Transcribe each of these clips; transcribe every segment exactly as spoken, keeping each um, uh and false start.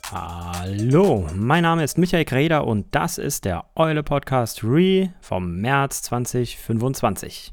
Hallo, mein Name ist Michael Greder und das ist der Eule Podcast Re vom März zwanzig fünfundzwanzig.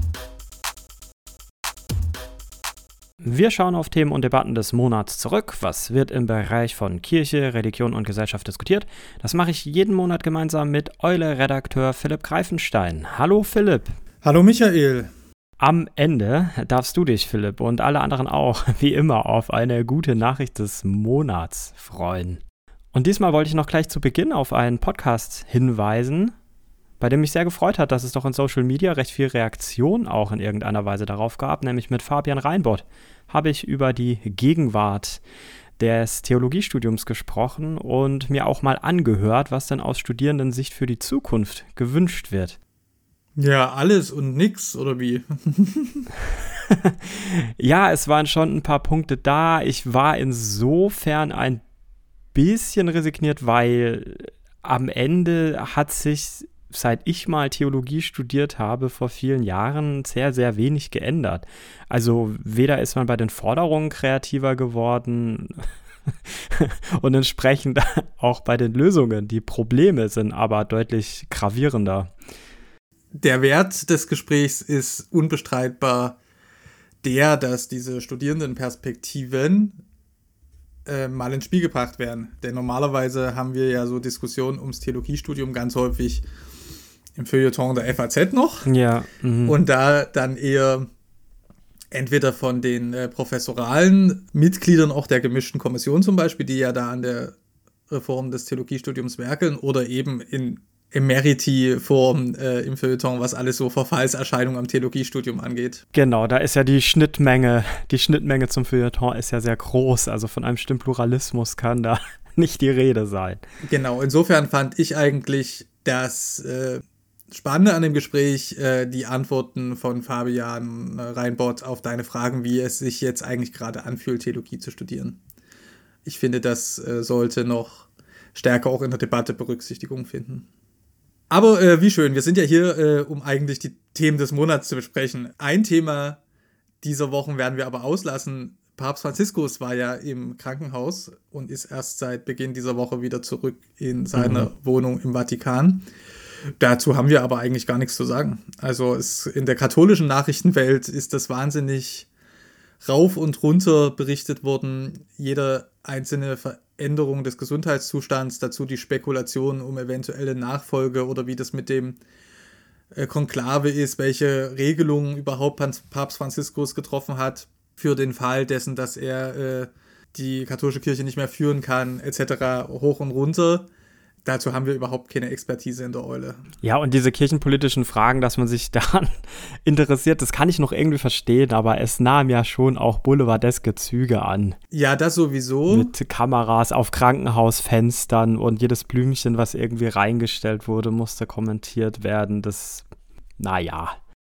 Wir schauen auf Themen und Debatten des Monats zurück. Was wird im Bereich von Kirche, Religion und Gesellschaft diskutiert? Das mache ich jeden Monat gemeinsam mit Eule-Redakteur Philipp Greifenstein. Hallo Philipp. Hallo Michael. Am Ende darfst du dich, Philipp, und alle anderen auch, wie immer, auf eine gute Nachricht des Monats freuen. Und diesmal wollte ich noch gleich zu Beginn auf einen Podcast hinweisen, bei dem mich sehr gefreut hat, dass es doch in Social Media recht viel Reaktion auch in irgendeiner Weise darauf gab, nämlich mit Fabian Reinbott habe ich über die Gegenwart des Theologiestudiums gesprochen und mir auch mal angehört, was denn aus Studierendensicht für die Zukunft gewünscht wird. Ja, alles und nix, oder wie? Ja, es waren schon ein paar Punkte da. Ich war insofern ein bisschen resigniert, weil am Ende hat sich, seit ich mal Theologie studiert habe, vor vielen Jahren sehr, sehr wenig geändert. Also weder ist man bei den Forderungen kreativer geworden und entsprechend auch bei den Lösungen. Die Probleme sind aber deutlich gravierender. Der Wert des Gesprächs ist unbestreitbar der, dass diese Studierendenperspektiven äh, mal ins Spiel gebracht werden. Denn normalerweise haben wir ja so Diskussionen ums Theologiestudium ganz häufig im Feuilleton der F A Z noch. Ja. Mhm. Und da dann eher entweder von den äh, professoralen Mitgliedern auch der gemischten Kommission zum Beispiel, die ja da an der Reform des Theologiestudiums werkeln, oder eben in Emeriti-Form äh, im Feuilleton, was alles so Verfallserscheinungen am Theologiestudium angeht. Genau, da ist ja die Schnittmenge, die Schnittmenge zum Feuilleton ist ja sehr groß, also von einem Stimmpluralismus kann da nicht die Rede sein. Genau, insofern fand ich eigentlich das äh, Spannende an dem Gespräch äh, die Antworten von Fabian Reinbott auf deine Fragen, wie es sich jetzt eigentlich gerade anfühlt, Theologie zu studieren. Ich finde, das äh, sollte noch stärker auch in der Debatte Berücksichtigung finden. Aber äh, wie schön, wir sind ja hier, äh, um eigentlich die Themen des Monats zu besprechen. Ein Thema dieser Wochen werden wir aber auslassen. Papst Franziskus war ja im Krankenhaus und ist erst seit Beginn dieser Woche wieder zurück in seiner mhm. Wohnung im Vatikan. Dazu haben wir aber eigentlich gar nichts zu sagen. Also es, in der katholischen Nachrichtenwelt ist das wahnsinnig rauf und runter berichtet worden. Jede einzelne Veränderung des Gesundheitszustands, dazu die Spekulationen um eventuelle Nachfolge oder wie das mit dem äh, Konklave ist, welche Regelungen überhaupt Papst Franziskus getroffen hat für den Fall dessen, dass er äh, die katholische Kirche nicht mehr führen kann, et cetera, hoch und runter. Dazu haben wir überhaupt keine Expertise in der Eule. Ja, und diese kirchenpolitischen Fragen, dass man sich daran interessiert, das kann ich noch irgendwie verstehen, aber es nahm ja schon auch boulevardeske Züge an. Ja, das sowieso. Mit Kameras auf Krankenhausfenstern und jedes Blümchen, was irgendwie reingestellt wurde, musste kommentiert werden. Das, naja.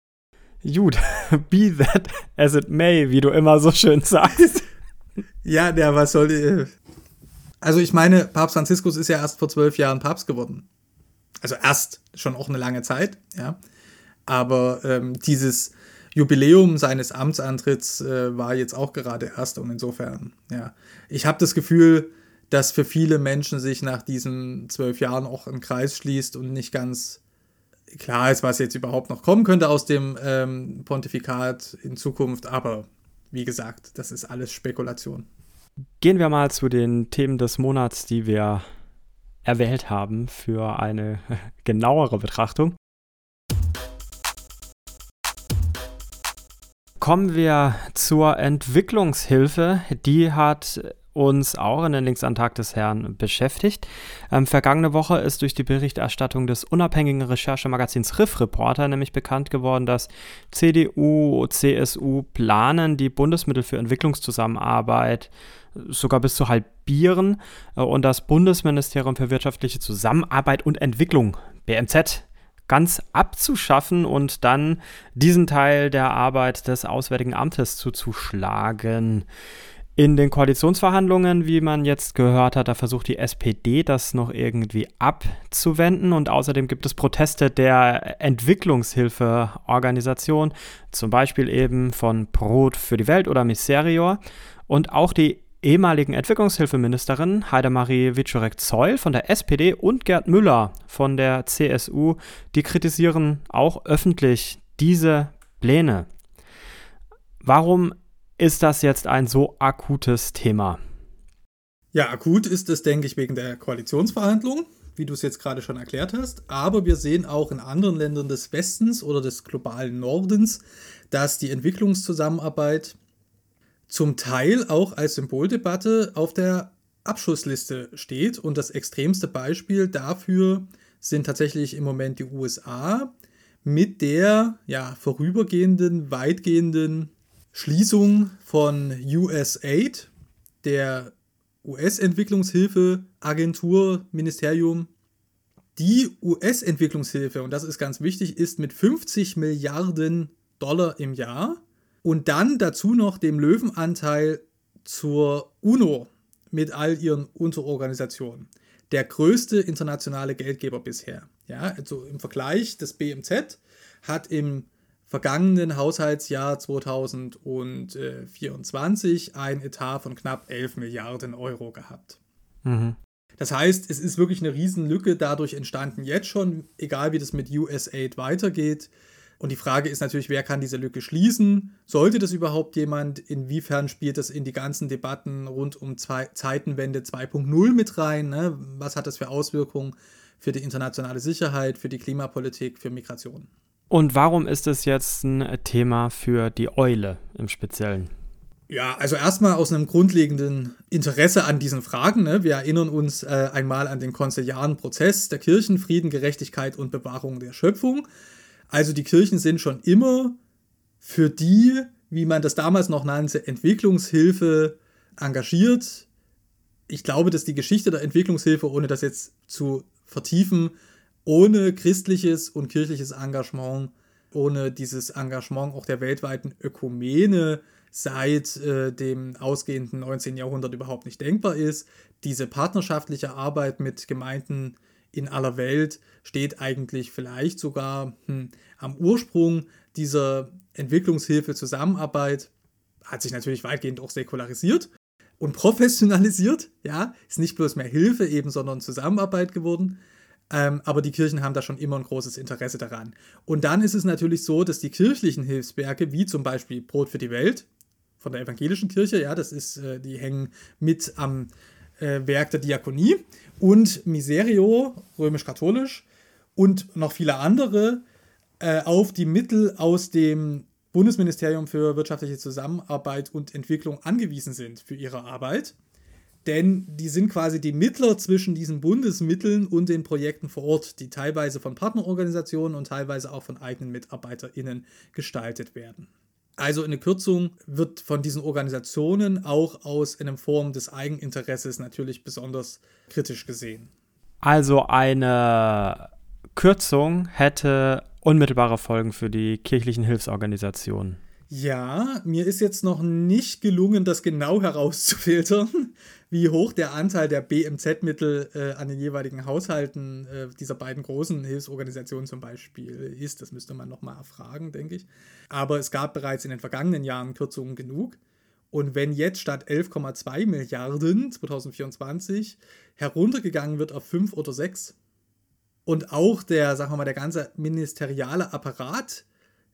Gut, be that as it may, wie du immer so schön sagst. Ja, der, was soll die... Also ich meine, Papst Franziskus ist ja erst vor zwölf Jahren Papst geworden. Also erst, schon auch eine lange Zeit, ja. Aber ähm, dieses Jubiläum seines Amtsantritts äh, war jetzt auch gerade erst, und insofern, ja. Ich habe das Gefühl, dass für viele Menschen sich nach diesen zwölf Jahren auch ein Kreis schließt und nicht ganz klar ist, was jetzt überhaupt noch kommen könnte aus dem ähm, Pontifikat in Zukunft. Aber wie gesagt, das ist alles Spekulation. Gehen wir mal zu den Themen des Monats, die wir erwählt haben für eine genauere Betrachtung. Kommen wir zur Entwicklungshilfe. Die hat uns auch in den Linksantrag des Herrn beschäftigt. Ähm, vergangene Woche ist durch die Berichterstattung des unabhängigen Recherchemagazins Riff Reporter nämlich bekannt geworden, dass C D U, C S U planen, die Bundesmittel für Entwicklungszusammenarbeit sogar bis zu halbieren äh, und das Bundesministerium für wirtschaftliche Zusammenarbeit und Entwicklung, B M Z, ganz abzuschaffen und dann diesen Teil der Arbeit des Auswärtigen Amtes zuzuschlagen. In den Koalitionsverhandlungen, wie man jetzt gehört hat, da versucht die S P D das noch irgendwie abzuwenden und außerdem gibt es Proteste der Entwicklungshilfeorganisation, zum Beispiel eben von Brot für die Welt oder Miserior, und auch die ehemaligen Entwicklungshilfeministerin Heidemarie Wieczorek-Zeul von der S P D und Gerd Müller von der C S U, die kritisieren auch öffentlich diese Pläne. Warum ist das jetzt ein so akutes Thema? Ja, akut ist es, denke ich, wegen der Koalitionsverhandlungen, wie du es jetzt gerade schon erklärt hast. Aber wir sehen auch in anderen Ländern des Westens oder des globalen Nordens, dass die Entwicklungszusammenarbeit zum Teil auch als Symboldebatte auf der Abschussliste steht. Und das extremste Beispiel dafür sind tatsächlich im Moment die U S A mit der ja, vorübergehenden, weitgehenden Schließung von U S A I D, der U S-Entwicklungshilfe-Agentur, Ministerium. Die U S-Entwicklungshilfe, und das ist ganz wichtig, ist mit fünfzig Milliarden Dollar im Jahr und dann dazu noch dem Löwenanteil zur UNO mit all ihren Unterorganisationen. Der größte internationale Geldgeber bisher. Ja, also im Vergleich, das B M Z hat im vergangenen Haushaltsjahr zweitausendvierundzwanzig ein Etat von knapp elf Milliarden Euro gehabt. Mhm. Das heißt, es ist wirklich eine Riesenlücke dadurch entstanden jetzt schon, egal wie das mit U S A I D weitergeht. Und die Frage ist natürlich, wer kann diese Lücke schließen? Sollte das überhaupt jemand? Inwiefern spielt das in die ganzen Debatten rund um zwei, Zeitenwende zwei Punkt null mit rein? Ne? Was hat das für Auswirkungen für die internationale Sicherheit, für die Klimapolitik, für Migration? Und warum ist es jetzt ein Thema für die Eule im Speziellen? Ja, also erstmal aus einem grundlegenden Interesse an diesen Fragen. Ne? Wir erinnern uns äh, einmal an den konziliaren Prozess der Kirchen, Frieden, Gerechtigkeit und Bewahrung der Schöpfung. Also die Kirchen sind schon immer für die, wie man das damals noch nannte, Entwicklungshilfe engagiert. Ich glaube, dass die Geschichte der Entwicklungshilfe, ohne das jetzt zu vertiefen, ohne christliches und kirchliches Engagement, ohne dieses Engagement auch der weltweiten Ökumene seit äh, dem ausgehenden neunzehnten Jahrhundert überhaupt nicht denkbar ist. Diese partnerschaftliche Arbeit mit Gemeinden in aller Welt steht eigentlich vielleicht sogar hm, am Ursprung dieser Entwicklungshilfe-Zusammenarbeit, hat sich natürlich weitgehend auch säkularisiert und professionalisiert, ja, ist nicht bloß mehr Hilfe eben, sondern Zusammenarbeit geworden. Ähm, aber die Kirchen haben da schon immer ein großes Interesse daran. Und dann ist es natürlich so, dass die kirchlichen Hilfswerke, wie zum Beispiel Brot für die Welt von der evangelischen Kirche, ja, das ist, äh, die hängen mit am äh, Werk der Diakonie, und Miserio, römisch-katholisch, und noch viele andere äh, auf die Mittel aus dem Bundesministerium für wirtschaftliche Zusammenarbeit und Entwicklung angewiesen sind für ihre Arbeit. Denn die sind quasi die Mittler zwischen diesen Bundesmitteln und den Projekten vor Ort, die teilweise von Partnerorganisationen und teilweise auch von eigenen MitarbeiterInnen gestaltet werden. Also eine Kürzung wird von diesen Organisationen auch aus einer Form des Eigeninteresses natürlich besonders kritisch gesehen. Also eine Kürzung hätte unmittelbare Folgen für die kirchlichen Hilfsorganisationen. Ja, mir ist jetzt noch nicht gelungen, das genau herauszufiltern, wie hoch der Anteil der B M Z-Mittel äh, an den jeweiligen Haushalten äh, dieser beiden großen Hilfsorganisationen zum Beispiel ist. Das müsste man nochmal erfragen, denke ich. Aber es gab bereits in den vergangenen Jahren Kürzungen genug. Und wenn jetzt statt elf Komma zwei Milliarden zweitausendvierundzwanzig heruntergegangen wird auf fünf oder sechs und auch der, sagen wir mal, der ganze ministeriale Apparat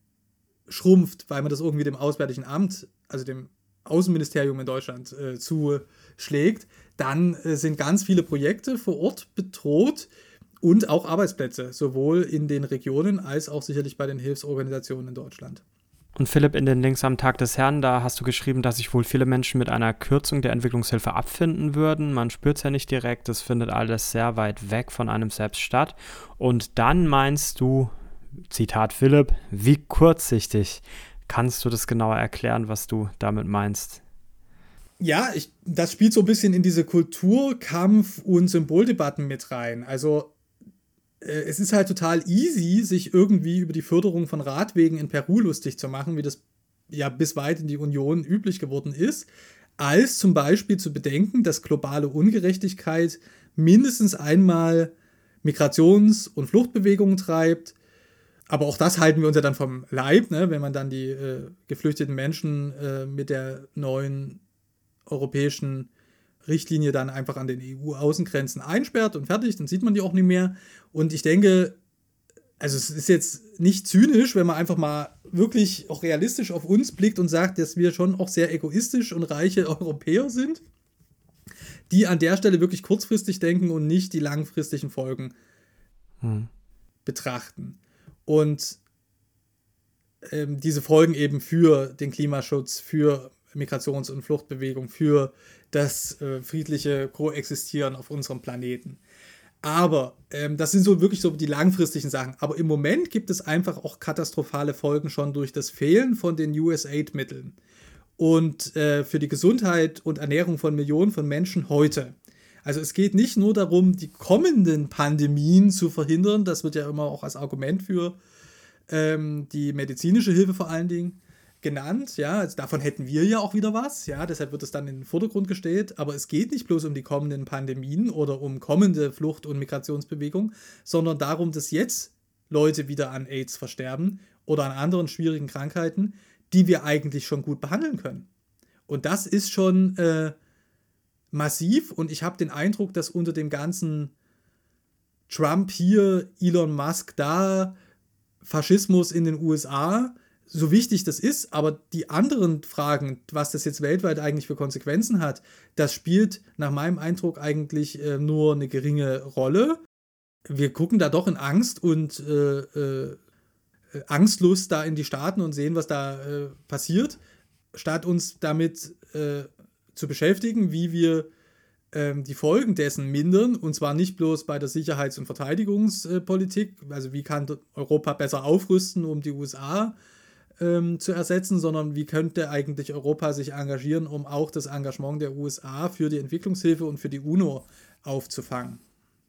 schrumpft, weil man das irgendwie dem Auswärtigen Amt, also dem Außenministerium in Deutschland, äh, zuschlägt, dann äh, sind ganz viele Projekte vor Ort bedroht und auch Arbeitsplätze, sowohl in den Regionen als auch sicherlich bei den Hilfsorganisationen in Deutschland. Und Philipp, in den Links am Tag des Herrn, da hast du geschrieben, dass sich wohl viele Menschen mit einer Kürzung der Entwicklungshilfe abfinden würden. Man spürt es ja nicht direkt, das findet alles sehr weit weg von einem selbst statt. Und dann meinst du, Zitat Philipp, wie kurzsichtig. Kannst du das genauer erklären, was du damit meinst? Ja, ich, das spielt so ein bisschen in diese Kulturkampf- und Symboldebatten mit rein. Also äh, es ist halt total easy, sich irgendwie über die Förderung von Radwegen in Peru lustig zu machen, wie das ja bis weit in die Union üblich geworden ist, als zum Beispiel zu bedenken, dass globale Ungerechtigkeit mindestens einmal Migrations- und Fluchtbewegungen treibt. Aber auch das halten wir uns ja dann vom Leib, ne? Wenn man dann die äh, geflüchteten Menschen äh, mit der neuen europäischen Richtlinie dann einfach an den E U-Außengrenzen einsperrt und fertig, dann sieht man die auch nicht mehr. Und ich denke, also es ist jetzt nicht zynisch, wenn man einfach mal wirklich auch realistisch auf uns blickt und sagt, dass wir schon auch sehr egoistisch und reiche Europäer sind, die an der Stelle wirklich kurzfristig denken und nicht die langfristigen Folgen hm. betrachten. Und ähm, diese Folgen eben für den Klimaschutz, für Migrations- und Fluchtbewegung, für das äh, friedliche Koexistieren auf unserem Planeten. Aber ähm, das sind so wirklich so die langfristigen Sachen. Aber im Moment gibt es einfach auch katastrophale Folgen schon durch das Fehlen von den U S A I D-Mitteln. Und äh, für die Gesundheit und Ernährung von Millionen von Menschen heute. Also es geht nicht nur darum, die kommenden Pandemien zu verhindern. Das wird ja immer auch als Argument für ähm, die medizinische Hilfe vor allen Dingen genannt, ja, also davon hätten wir ja auch wieder was, ja, deshalb wird es dann in den Vordergrund gestellt, aber es geht nicht bloß um die kommenden Pandemien oder um kommende Flucht- und Migrationsbewegungen, sondern darum, dass jetzt Leute wieder an AIDS versterben oder an anderen schwierigen Krankheiten, die wir eigentlich schon gut behandeln können. Und das ist schon äh, massiv und ich habe den Eindruck, dass unter dem ganzen Trump hier, Elon Musk da, Faschismus in den U S A, so wichtig das ist, aber die anderen Fragen, was das jetzt weltweit eigentlich für Konsequenzen hat, das spielt nach meinem Eindruck eigentlich äh, nur eine geringe Rolle. Wir gucken da doch in Angst und äh, äh, Angstlust da in die Staaten und sehen, was da äh, passiert, statt uns damit äh, zu beschäftigen, wie wir ähm, die Folgen dessen mindern, und zwar nicht bloß bei der Sicherheits- und Verteidigungspolitik, also wie kann Europa besser aufrüsten, um die U S A zu ersetzen, sondern wie könnte eigentlich Europa sich engagieren, um auch das Engagement der U S A für die Entwicklungshilfe und für die UNO aufzufangen.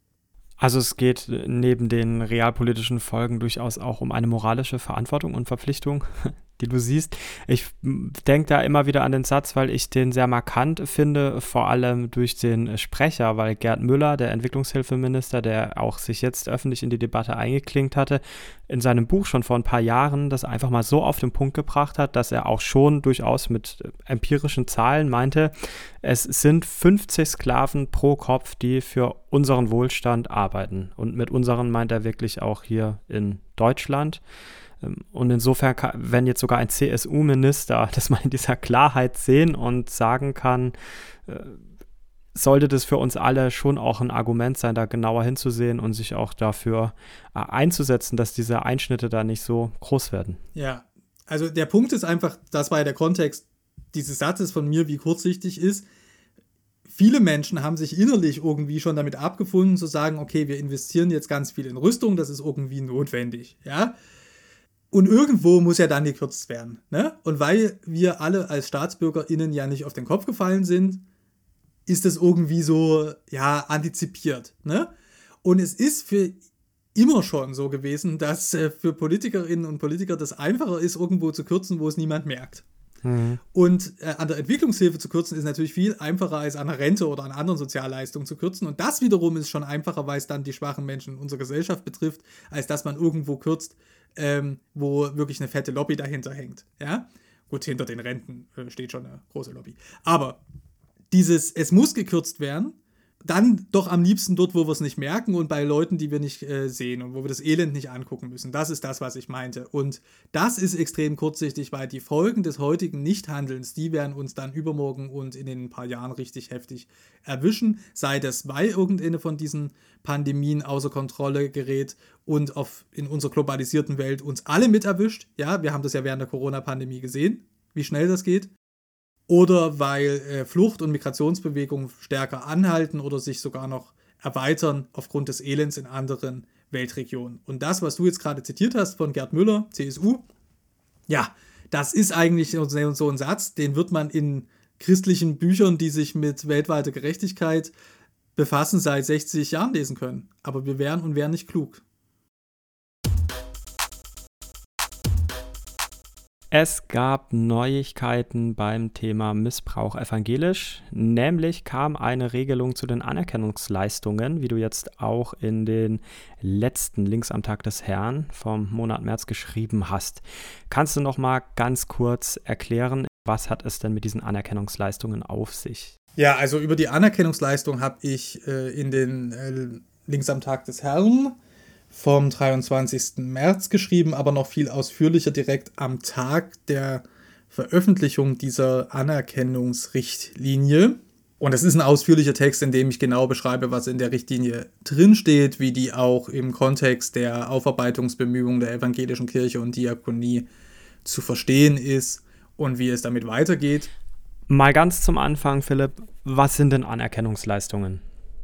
Also es geht neben den realpolitischen Folgen durchaus auch um eine moralische Verantwortung und Verpflichtung, die du siehst. Ich denke da immer wieder an den Satz, weil ich den sehr markant finde, vor allem durch den Sprecher, weil Gerd Müller, der Entwicklungshilfeminister, der auch sich jetzt öffentlich in die Debatte eingeklinkt hatte, in seinem Buch schon vor ein paar Jahren das einfach mal so auf den Punkt gebracht hat, dass er auch schon durchaus mit empirischen Zahlen meinte, es sind fünfzig Sklaven pro Kopf, die für unseren Wohlstand arbeiten. Und mit unseren meint er wirklich auch hier in Deutschland. Und insofern, kann, wenn jetzt sogar ein C S U-Minister das mal in dieser Klarheit sehen und sagen kann, äh, sollte das für uns alle schon auch ein Argument sein, da genauer hinzusehen und sich auch dafür äh, einzusetzen, dass diese Einschnitte da nicht so groß werden. Ja, also der Punkt ist einfach, das war ja der Kontext dieses Satzes von mir, wie kurzsichtig ist. Viele Menschen haben sich innerlich irgendwie schon damit abgefunden, zu sagen, okay, wir investieren jetzt ganz viel in Rüstung, das ist irgendwie notwendig, ja. Und irgendwo muss ja dann gekürzt werden, ne? Und weil wir alle als StaatsbürgerInnen ja nicht auf den Kopf gefallen sind, ist das irgendwie so, ja, antizipiert, ne? Und es ist für immer schon so gewesen, dass äh, für PolitikerInnen und Politiker das einfacher ist, irgendwo zu kürzen, wo es niemand merkt. Mhm. Und äh, an der Entwicklungshilfe zu kürzen ist natürlich viel einfacher als an der Rente oder an anderen Sozialleistungen zu kürzen. Und das wiederum ist schon einfacher, weil es dann die schwachen Menschen in unserer Gesellschaft betrifft, als dass man irgendwo kürzt, ähm, wo wirklich eine fette Lobby dahinter hängt. Ja? Gut, hinter den Renten äh, steht schon eine große Lobby. Aber dieses, es muss gekürzt werden, dann doch am liebsten dort, wo wir es nicht merken und bei Leuten, die wir nicht äh, sehen und wo wir das Elend nicht angucken müssen. Das ist das, was ich meinte. Und das ist extrem kurzsichtig, weil die Folgen des heutigen Nichthandelns, die werden uns dann übermorgen und in den paar Jahren richtig heftig erwischen. Sei das, weil irgendeine von diesen Pandemien außer Kontrolle gerät und auf, in unserer globalisierten Welt uns alle mit erwischt. Ja, wir haben das ja während der Corona-Pandemie gesehen, wie schnell das geht. Oder weil äh, Flucht- und Migrationsbewegungen stärker anhalten oder sich sogar noch erweitern aufgrund des Elends in anderen Weltregionen. Und das, was du jetzt gerade zitiert hast von Gerd Müller, C S U, ja, das ist eigentlich so ein Satz, den wird man in christlichen Büchern, die sich mit weltweiter Gerechtigkeit befassen, seit sechzig Jahren lesen können. Aber wir wären und wären nicht klug. Es gab Neuigkeiten beim Thema Missbrauch evangelisch, nämlich kam eine Regelung zu den Anerkennungsleistungen, wie du jetzt auch in den letzten Links am Tag des Herrn vom Monat März geschrieben hast. Kannst du noch mal ganz kurz erklären, Was hat es denn mit diesen Anerkennungsleistungen auf sich? Ja, also über die Anerkennungsleistung habe ich äh, in den äh, Links am Tag des Herrn vom dreiundzwanzigsten März geschrieben, aber noch viel ausführlicher direkt am Tag der Veröffentlichung dieser Anerkennungsrichtlinie. Und das ist ein ausführlicher Text, in dem ich genau beschreibe, was in der Richtlinie drinsteht, wie die auch im Kontext der Aufarbeitungsbemühungen der evangelischen Kirche und Diakonie zu verstehen ist und wie es damit weitergeht. Mal ganz zum Anfang, Philipp, was sind denn Anerkennungsleistungen?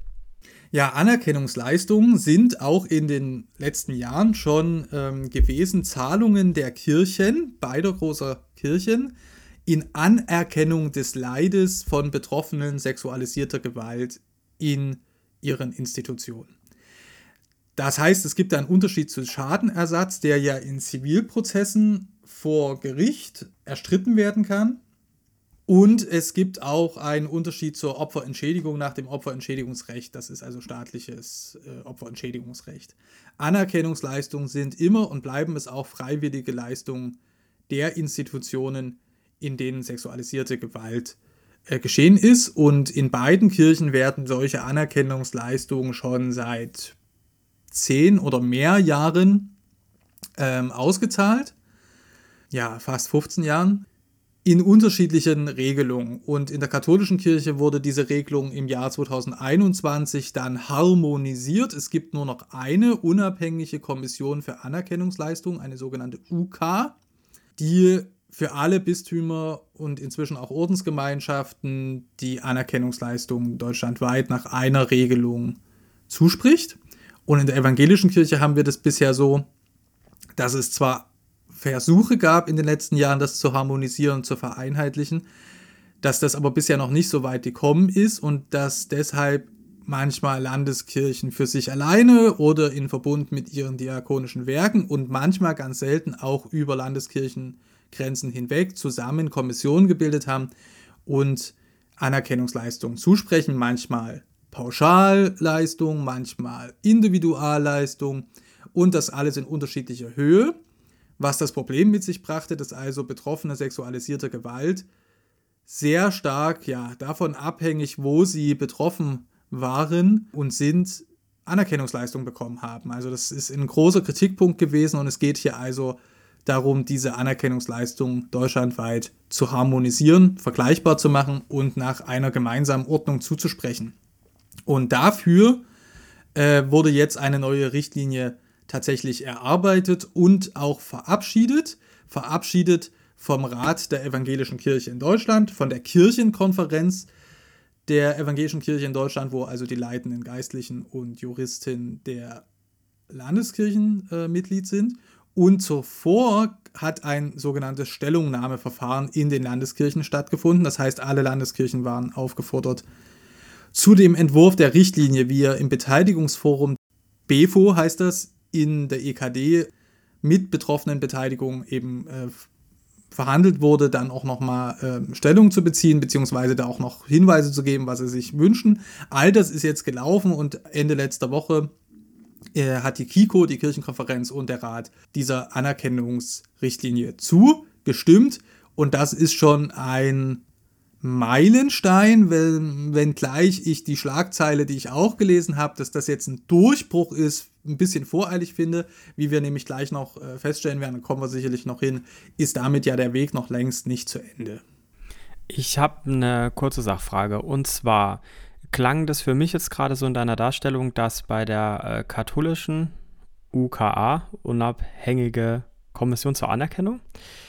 Ja, Anerkennungsleistungen sind auch in den letzten Jahren schon ähm, gewesen Zahlungen der Kirchen, beider großer Kirchen, in Anerkennung des Leides von Betroffenen sexualisierter Gewalt in ihren Institutionen. Das heißt, es gibt einen Unterschied zu Schadenersatz, der ja in Zivilprozessen vor Gericht erstritten werden kann. Und es gibt auch einen Unterschied zur Opferentschädigung nach dem Opferentschädigungsrecht. Das ist also staatliches äh, Opferentschädigungsrecht. Anerkennungsleistungen sind immer und bleiben es auch freiwillige Leistungen der Institutionen, in denen sexualisierte Gewalt äh, geschehen ist. Und in beiden Kirchen werden solche Anerkennungsleistungen schon seit zehn oder mehr Jahren ähm, ausgezahlt. Ja, fast fünfzehn Jahren. In unterschiedlichen Regelungen. Und in der katholischen Kirche wurde diese Regelung im Jahr zweitausendeinundzwanzig dann harmonisiert. Es gibt nur noch eine unabhängige Kommission für Anerkennungsleistungen, eine sogenannte U K, die für alle Bistümer und inzwischen auch Ordensgemeinschaften die Anerkennungsleistungen deutschlandweit nach einer Regelung zuspricht. Und in der evangelischen Kirche haben wir das bisher so, dass es zwar Versuche gab in den letzten Jahren, das zu harmonisieren, zu vereinheitlichen, dass das aber bisher noch nicht so weit gekommen ist und dass deshalb manchmal Landeskirchen für sich alleine oder in Verbund mit ihren diakonischen Werken und manchmal ganz selten auch über Landeskirchengrenzen hinweg zusammen Kommissionen gebildet haben und Anerkennungsleistungen zusprechen, manchmal Pauschalleistungen, manchmal Individualleistungen und das alles in unterschiedlicher Höhe. Was das Problem mit sich brachte, dass also Betroffene sexualisierter Gewalt sehr stark ja, davon abhängig, wo sie betroffen waren und sind, Anerkennungsleistungen bekommen haben. Also das ist ein großer Kritikpunkt gewesen und es geht hier also darum, diese Anerkennungsleistungen deutschlandweit zu harmonisieren, vergleichbar zu machen und nach einer gemeinsamen Ordnung zuzusprechen. Und dafür äh, wurde jetzt eine neue Richtlinie tatsächlich erarbeitet und auch verabschiedet. Verabschiedet vom Rat der Evangelischen Kirche in Deutschland, von der Kirchenkonferenz der Evangelischen Kirche in Deutschland, wo also die leitenden Geistlichen und Juristen der Landeskirchen äh, Mitglied sind. Und zuvor hat ein sogenanntes Stellungnahmeverfahren in den Landeskirchen stattgefunden. Das heißt, alle Landeskirchen waren aufgefordert, zu dem Entwurf der Richtlinie, wie er im Beteiligungsforum B F O heißt das, in der E K D mit betroffenen Beteiligung eben äh, verhandelt wurde, dann auch nochmal äh, Stellung zu beziehen, beziehungsweise da auch noch Hinweise zu geben, was sie sich wünschen. All das ist jetzt gelaufen und Ende letzter Woche äh, hat die K I K O, die Kirchenkonferenz und der Rat dieser Anerkennungsrichtlinie zugestimmt und das ist schon ein Meilenstein, wenn, wenngleich ich die Schlagzeile, die ich auch gelesen habe, dass das jetzt ein Durchbruch ist, ein bisschen voreilig finde, wie wir nämlich gleich noch äh, feststellen werden, da kommen wir sicherlich noch hin, ist damit ja der Weg noch längst nicht zu Ende. Ich habe eine kurze Sachfrage und zwar klang das für mich jetzt gerade so in deiner Darstellung, dass bei der äh, katholischen U K A, unabhängige Kommission zur Anerkennung,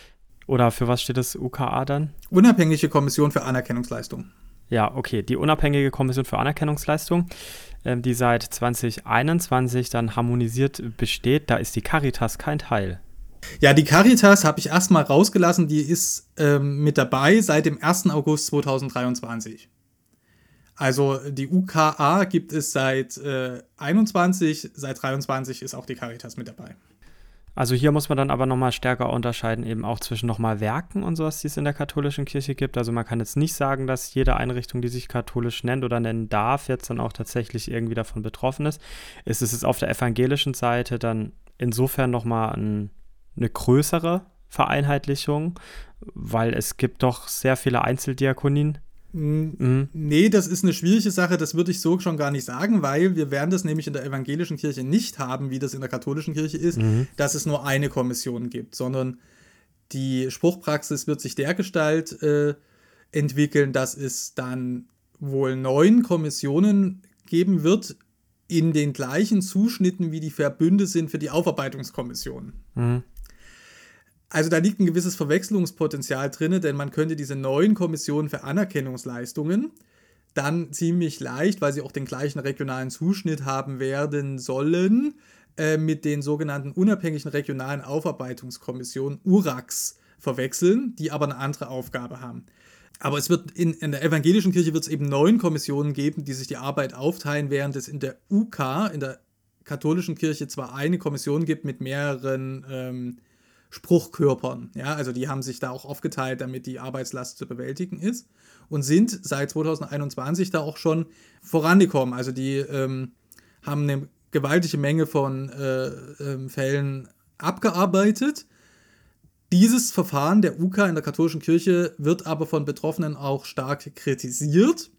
oder für was steht das U K A dann? Unabhängige Kommission für Anerkennungsleistung. Ja, okay, die unabhängige Kommission für Anerkennungsleistung, ähm, die seit zwanzig einundzwanzig dann harmonisiert besteht, da ist die Caritas kein Teil. Ja, die Caritas habe ich erstmal rausgelassen, die ist ähm, mit dabei seit dem ersten August zweitausenddreiundzwanzig. Also die U K A gibt es seit äh, einundzwanzig, seit dreiundzwanzig ist auch die Caritas mit dabei. Also hier muss man dann aber nochmal stärker unterscheiden, eben auch zwischen nochmal Werken und sowas, die es in der katholischen Kirche gibt. Also man kann jetzt nicht sagen, dass jede Einrichtung, die sich katholisch nennt oder nennen darf, jetzt dann auch tatsächlich irgendwie davon betroffen ist. Es ist auf der evangelischen Seite dann insofern nochmal ein, eine größere Vereinheitlichung, Weil es gibt doch sehr viele Einzeldiakonien. Mhm. Nee, das ist eine schwierige Sache, das würde ich so schon gar nicht sagen, weil wir werden das nämlich in der evangelischen Kirche nicht haben, wie das in der katholischen Kirche ist, mhm. dass es nur eine Kommission gibt, sondern die Spruchpraxis wird sich dergestalt äh, entwickeln, dass es dann wohl neun Kommissionen geben wird, in den gleichen Zuschnitten, wie die Verbünde sind für die Aufarbeitungskommissionen. Mhm. Also da liegt ein gewisses Verwechslungspotenzial drin, denn man könnte diese neuen Kommissionen für Anerkennungsleistungen dann ziemlich leicht, weil sie auch den gleichen regionalen Zuschnitt haben werden sollen, äh, mit den sogenannten unabhängigen regionalen Aufarbeitungskommissionen, U R A Ks, verwechseln, die aber eine andere Aufgabe haben. Aber es wird in, in der evangelischen Kirche wird es eben neun Kommissionen geben, die sich die Arbeit aufteilen, während es in der U K, in der katholischen Kirche, zwar eine Kommission gibt mit mehreren ähm, Spruchkörpern. Ja, also die haben sich da auch aufgeteilt, damit die Arbeitslast zu bewältigen ist und sind seit zwanzig einundzwanzig da auch schon vorangekommen. Also die ähm, haben eine gewaltige Menge von äh, äh, Fällen abgearbeitet. Dieses Verfahren der U K in der katholischen Kirche wird aber von Betroffenen auch stark kritisiert,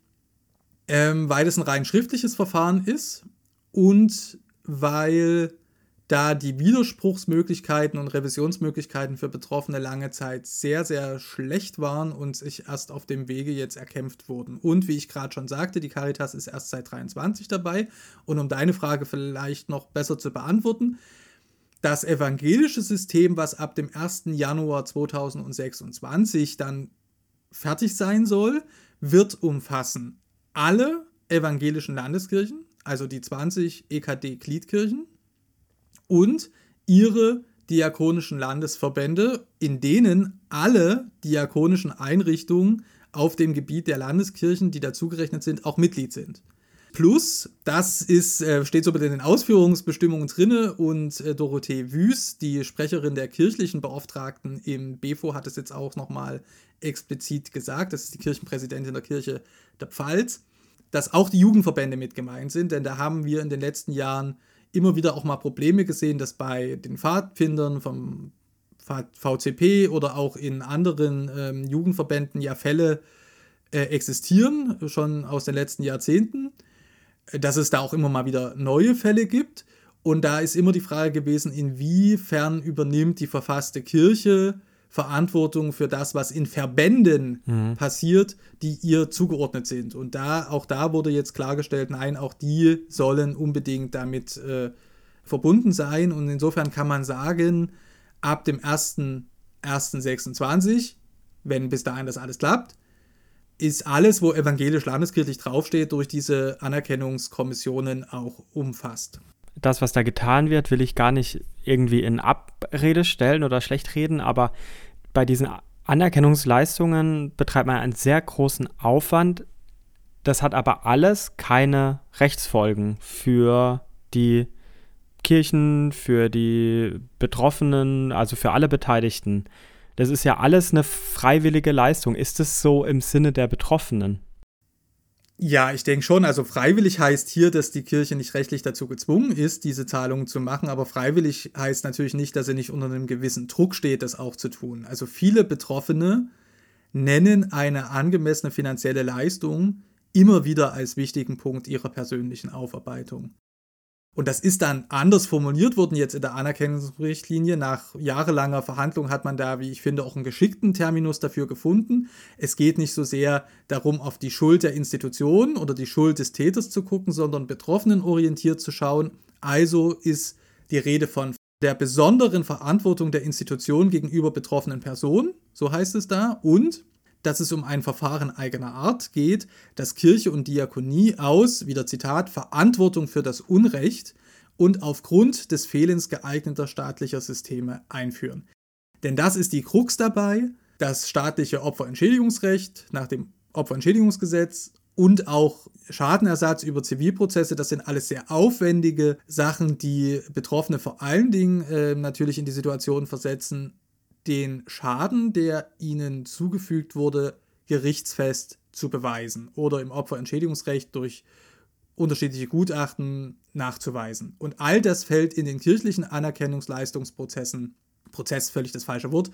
ähm, weil es ein rein schriftliches Verfahren ist und weil da die Widerspruchsmöglichkeiten und Revisionsmöglichkeiten für Betroffene lange Zeit sehr, sehr schlecht waren und sich erst auf dem Wege jetzt erkämpft wurden. Und wie ich gerade schon sagte, die Caritas ist erst seit dreiundzwanzig dabei. Und um deine Frage vielleicht noch besser zu beantworten, das evangelische System, was ab dem ersten Januar zweitausendsechsundzwanzig dann fertig sein soll, wird umfassen alle evangelischen Landeskirchen, also die zwanzig E K D-Gliedkirchen, und ihre diakonischen Landesverbände, in denen alle diakonischen Einrichtungen auf dem Gebiet der Landeskirchen, die dazugerechnet sind, auch Mitglied sind. Plus, das ist, äh, steht so in den Ausführungsbestimmungen drin und äh, Dorothee Wüst, die Sprecherin der kirchlichen Beauftragten im B F O, hat es jetzt auch nochmal explizit gesagt, das ist die Kirchenpräsidentin der Kirche der Pfalz, dass auch die Jugendverbände mit gemeint sind, denn da haben wir in den letzten Jahren immer wieder auch mal Probleme gesehen, dass bei den Pfadfindern vom V C P oder auch in anderen ähm, Jugendverbänden ja Fälle äh, existieren, schon aus den letzten Jahrzehnten, dass es da auch immer mal wieder neue Fälle gibt. Und da ist immer die Frage gewesen, inwiefern übernimmt die verfasste Kirche Verantwortung für das, was in Verbänden mhm. passiert, die ihr zugeordnet sind. Und da, auch da wurde jetzt klargestellt, nein, auch die sollen unbedingt damit äh, verbunden sein. Und insofern kann man sagen, ab dem ersten ersten sechsundzwanzig, wenn bis dahin das alles klappt, ist alles, wo evangelisch-landeskirchlich draufsteht, durch diese Anerkennungskommissionen auch umfasst. Das, was da getan wird, will ich gar nicht irgendwie in Abrede stellen oder schlecht reden, aber bei diesen Anerkennungsleistungen betreibt man einen sehr großen Aufwand. Das hat aber alles keine Rechtsfolgen für die Kirchen, für die Betroffenen, also für alle Beteiligten. Das ist ja alles eine freiwillige Leistung. Ist es so im Sinne der Betroffenen? Ja, ich denke schon. Also freiwillig heißt hier, dass die Kirche nicht rechtlich dazu gezwungen ist, diese Zahlungen zu machen. Aber freiwillig heißt natürlich nicht, dass sie nicht unter einem gewissen Druck steht, das auch zu tun. Also viele Betroffene nennen eine angemessene finanzielle Leistung immer wieder als wichtigen Punkt ihrer persönlichen Aufarbeitung. Und das ist dann anders formuliert worden jetzt in der Anerkennungsrichtlinie. Nach jahrelanger Verhandlung hat man da, wie ich finde, auch einen geschickten Terminus dafür gefunden. Es geht nicht so sehr darum, auf die Schuld der Institution oder die Schuld des Täters zu gucken, sondern betroffenenorientiert zu schauen. Also ist die Rede von der besonderen Verantwortung der Institution gegenüber betroffenen Personen, so heißt es da, und dass es um ein Verfahren eigener Art geht, dass Kirche und Diakonie aus, wieder Zitat, Verantwortung für das Unrecht und aufgrund des Fehlens geeigneter staatlicher Systeme einführen. Denn das ist die Krux dabei, das staatliche Opferentschädigungsrecht nach dem Opferentschädigungsgesetz und auch Schadenersatz über Zivilprozesse, das sind alles sehr aufwendige Sachen, die Betroffene vor allen Dingen äh, natürlich in die Situation versetzen, den Schaden, der ihnen zugefügt wurde, gerichtsfest zu beweisen oder im Opferentschädigungsrecht durch unterschiedliche Gutachten nachzuweisen. Und all das fällt in den kirchlichen Anerkennungsleistungsprozessen Prozess, völlig das falsche Wort,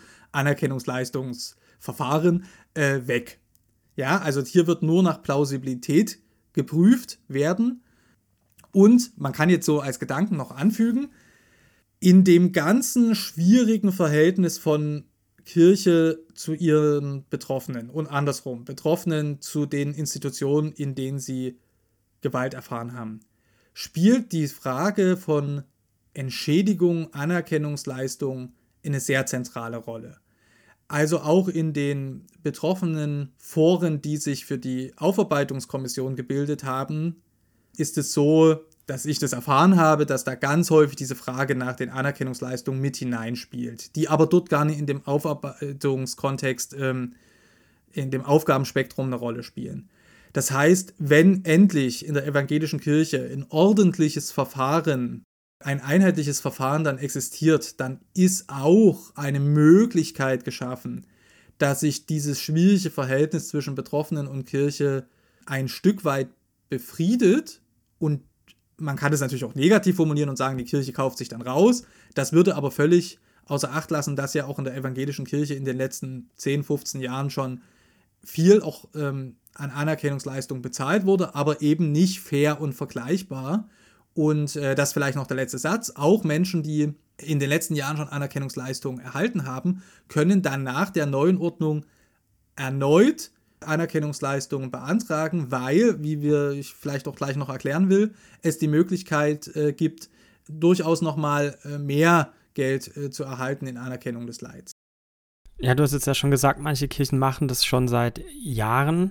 Anerkennungsleistungsverfahren äh, weg. Ja, also hier wird nur nach Plausibilität geprüft werden. Und man kann jetzt so als Gedanken noch anfügen, in dem ganzen schwierigen Verhältnis von Kirche zu ihren Betroffenen und andersrum, Betroffenen zu den Institutionen, in denen sie Gewalt erfahren haben, spielt die Frage von Entschädigung, Anerkennungsleistung eine sehr zentrale Rolle. Also auch in den betroffenen Foren, die sich für die Aufarbeitungskommission gebildet haben, ist es so, dass ich das erfahren habe, dass da ganz häufig diese Frage nach den Anerkennungsleistungen mit hineinspielt, die aber dort gar nicht in dem Aufarbeitungskontext, ähm, in dem Aufgabenspektrum eine Rolle spielen. Das heißt, wenn endlich in der evangelischen Kirche ein ordentliches Verfahren, ein einheitliches Verfahren dann existiert, dann ist auch eine Möglichkeit geschaffen, dass sich dieses schwierige Verhältnis zwischen Betroffenen und Kirche ein Stück weit befriedet, und man kann es natürlich auch negativ formulieren und sagen, die Kirche kauft sich dann raus. Das würde aber völlig außer Acht lassen, dass ja auch in der evangelischen Kirche in den letzten zehn, fünfzehn Jahren schon viel auch ähm, an Anerkennungsleistung bezahlt wurde, aber eben nicht fair und vergleichbar. Und äh, das ist vielleicht noch der letzte Satz. Auch Menschen, die in den letzten Jahren schon Anerkennungsleistungen erhalten haben, können dann nach der neuen Ordnung erneut Anerkennungsleistungen beantragen, weil, wie wir ich vielleicht auch gleich noch erklären will, es die Möglichkeit äh, gibt, durchaus nochmal äh, mehr Geld äh, zu erhalten in Anerkennung des Leids. Ja, du hast jetzt ja schon gesagt, manche Kirchen machen das schon seit Jahren.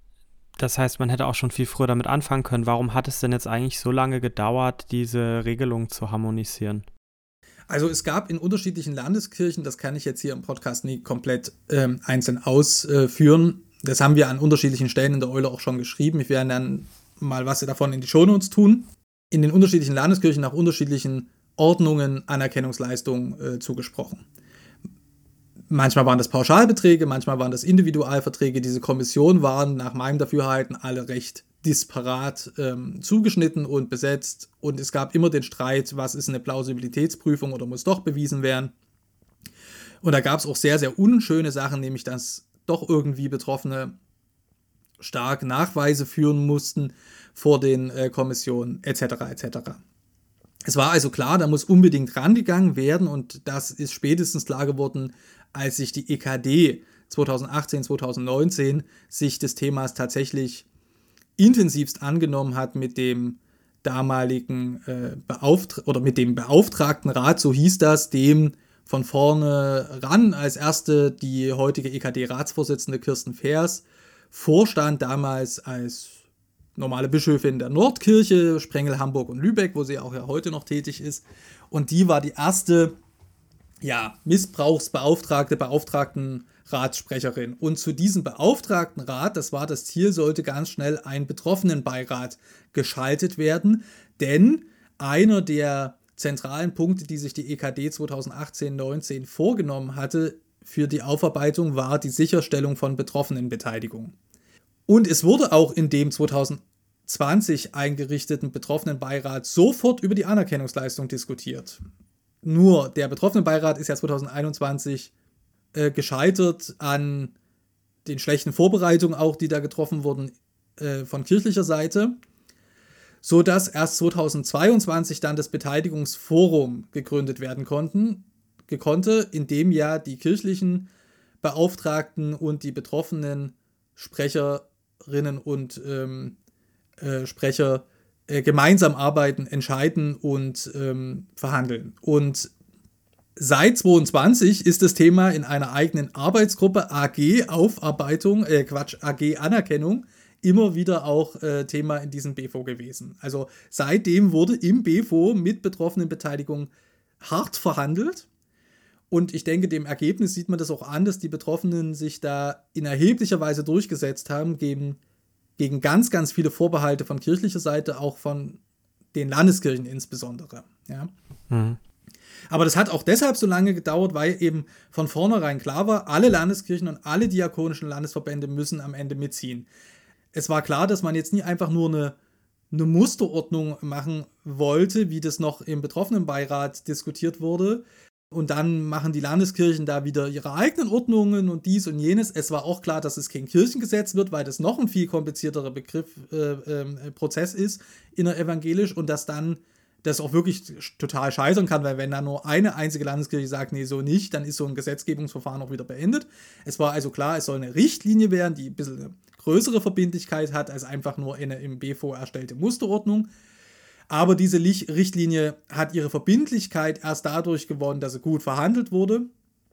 Das heißt, man hätte auch schon viel früher damit anfangen können. Warum hat es denn jetzt eigentlich so lange gedauert, diese Regelung zu harmonisieren? Also es gab in unterschiedlichen Landeskirchen, das kann ich jetzt hier im Podcast nie komplett ähm, einzeln ausführen. Das haben wir an unterschiedlichen Stellen in der Eule auch schon geschrieben. Wir werden dann mal was davon in die Shownotes tun. In den unterschiedlichen Landeskirchen nach unterschiedlichen Ordnungen Anerkennungsleistungen äh, zugesprochen. Manchmal waren das Pauschalbeträge, manchmal waren das Individualverträge. Diese Kommissionen waren nach meinem Dafürhalten alle recht disparat ähm, zugeschnitten und besetzt. Und es gab immer den Streit, was ist eine Plausibilitätsprüfung oder muss doch bewiesen werden. Und da gab es auch sehr, sehr unschöne Sachen, nämlich dass doch irgendwie Betroffene stark Nachweise führen mussten vor den äh, Kommissionen et cetera et cetera. Es war also klar, da muss unbedingt rangegangen werden, und das ist spätestens klar geworden, als sich die E K D zwanzig achtzehn, zwanzig neunzehn sich des Themas tatsächlich intensivst angenommen hat mit dem damaligen äh, Beauftra- oder mit dem Beauftragtenrat, so hieß das, dem von vorne ran als erste die heutige E K D-Ratsvorsitzende Kirsten Feers vorstand, damals als normale Bischöfin der Nordkirche, Sprengel, Hamburg und Lübeck, wo sie auch ja heute noch tätig ist. Und die war die erste ja, Missbrauchsbeauftragte, Beauftragtenratssprecherin. Und zu diesem Beauftragtenrat, das war das Ziel, sollte ganz schnell ein Betroffenenbeirat geschaltet werden, denn einer der zentralen Punkte, die sich die E K D zwanzig achtzehn neunzehn vorgenommen hatte für die Aufarbeitung, war die Sicherstellung von Betroffenenbeteiligung. Und es wurde auch in dem zwanzig zwanzig eingerichteten Betroffenenbeirat sofort über die Anerkennungsleistung diskutiert. Nur der Betroffenenbeirat ist ja zwanzig einundzwanzig äh, gescheitert an den schlechten Vorbereitungen auch, die da getroffen wurden äh, von kirchlicher Seite, sodass erst zwanzig zweiundzwanzig dann das Beteiligungsforum gegründet werden konnten, gekonnte, in dem ja die kirchlichen Beauftragten und die betroffenen Sprecherinnen und ähm, äh, Sprecher äh, gemeinsam arbeiten, entscheiden und ähm, verhandeln. Und seit zweiundzwanzig ist das Thema in einer eigenen Arbeitsgruppe A G Aufarbeitung, äh Quatsch, A G Anerkennung, immer wieder auch äh, Thema in diesem B V gewesen. Also seitdem wurde im B V mit Betroffenenbeteiligung hart verhandelt. Und ich denke, dem Ergebnis sieht man das auch an, dass die Betroffenen sich da in erheblicher Weise durchgesetzt haben gegen, gegen ganz, ganz viele Vorbehalte von kirchlicher Seite, auch von den Landeskirchen insbesondere. Ja. Mhm. Aber das hat auch deshalb so lange gedauert, weil eben von vornherein klar war, alle Landeskirchen und alle diakonischen Landesverbände müssen am Ende mitziehen. Es war klar, dass man jetzt nie einfach nur eine, eine Musterordnung machen wollte, wie das noch im Betroffenenbeirat diskutiert wurde, Und dann machen die Landeskirchen da wieder ihre eigenen Ordnungen und dies und jenes. Es war auch klar, dass es kein Kirchengesetz wird, weil das noch ein viel komplizierterer Begriff, äh, äh, Prozess ist innerevangelisch und dass dann das auch wirklich total scheitern kann, weil wenn da nur eine einzige Landeskirche sagt, nee, so nicht, dann ist so ein Gesetzgebungsverfahren auch wieder beendet. Es war also klar, es soll eine Richtlinie werden, die ein bisschen eine größere Verbindlichkeit hat, als einfach nur eine im B V erstellte Musterordnung. Aber diese Richtlinie hat ihre Verbindlichkeit erst dadurch gewonnen, dass sie gut verhandelt wurde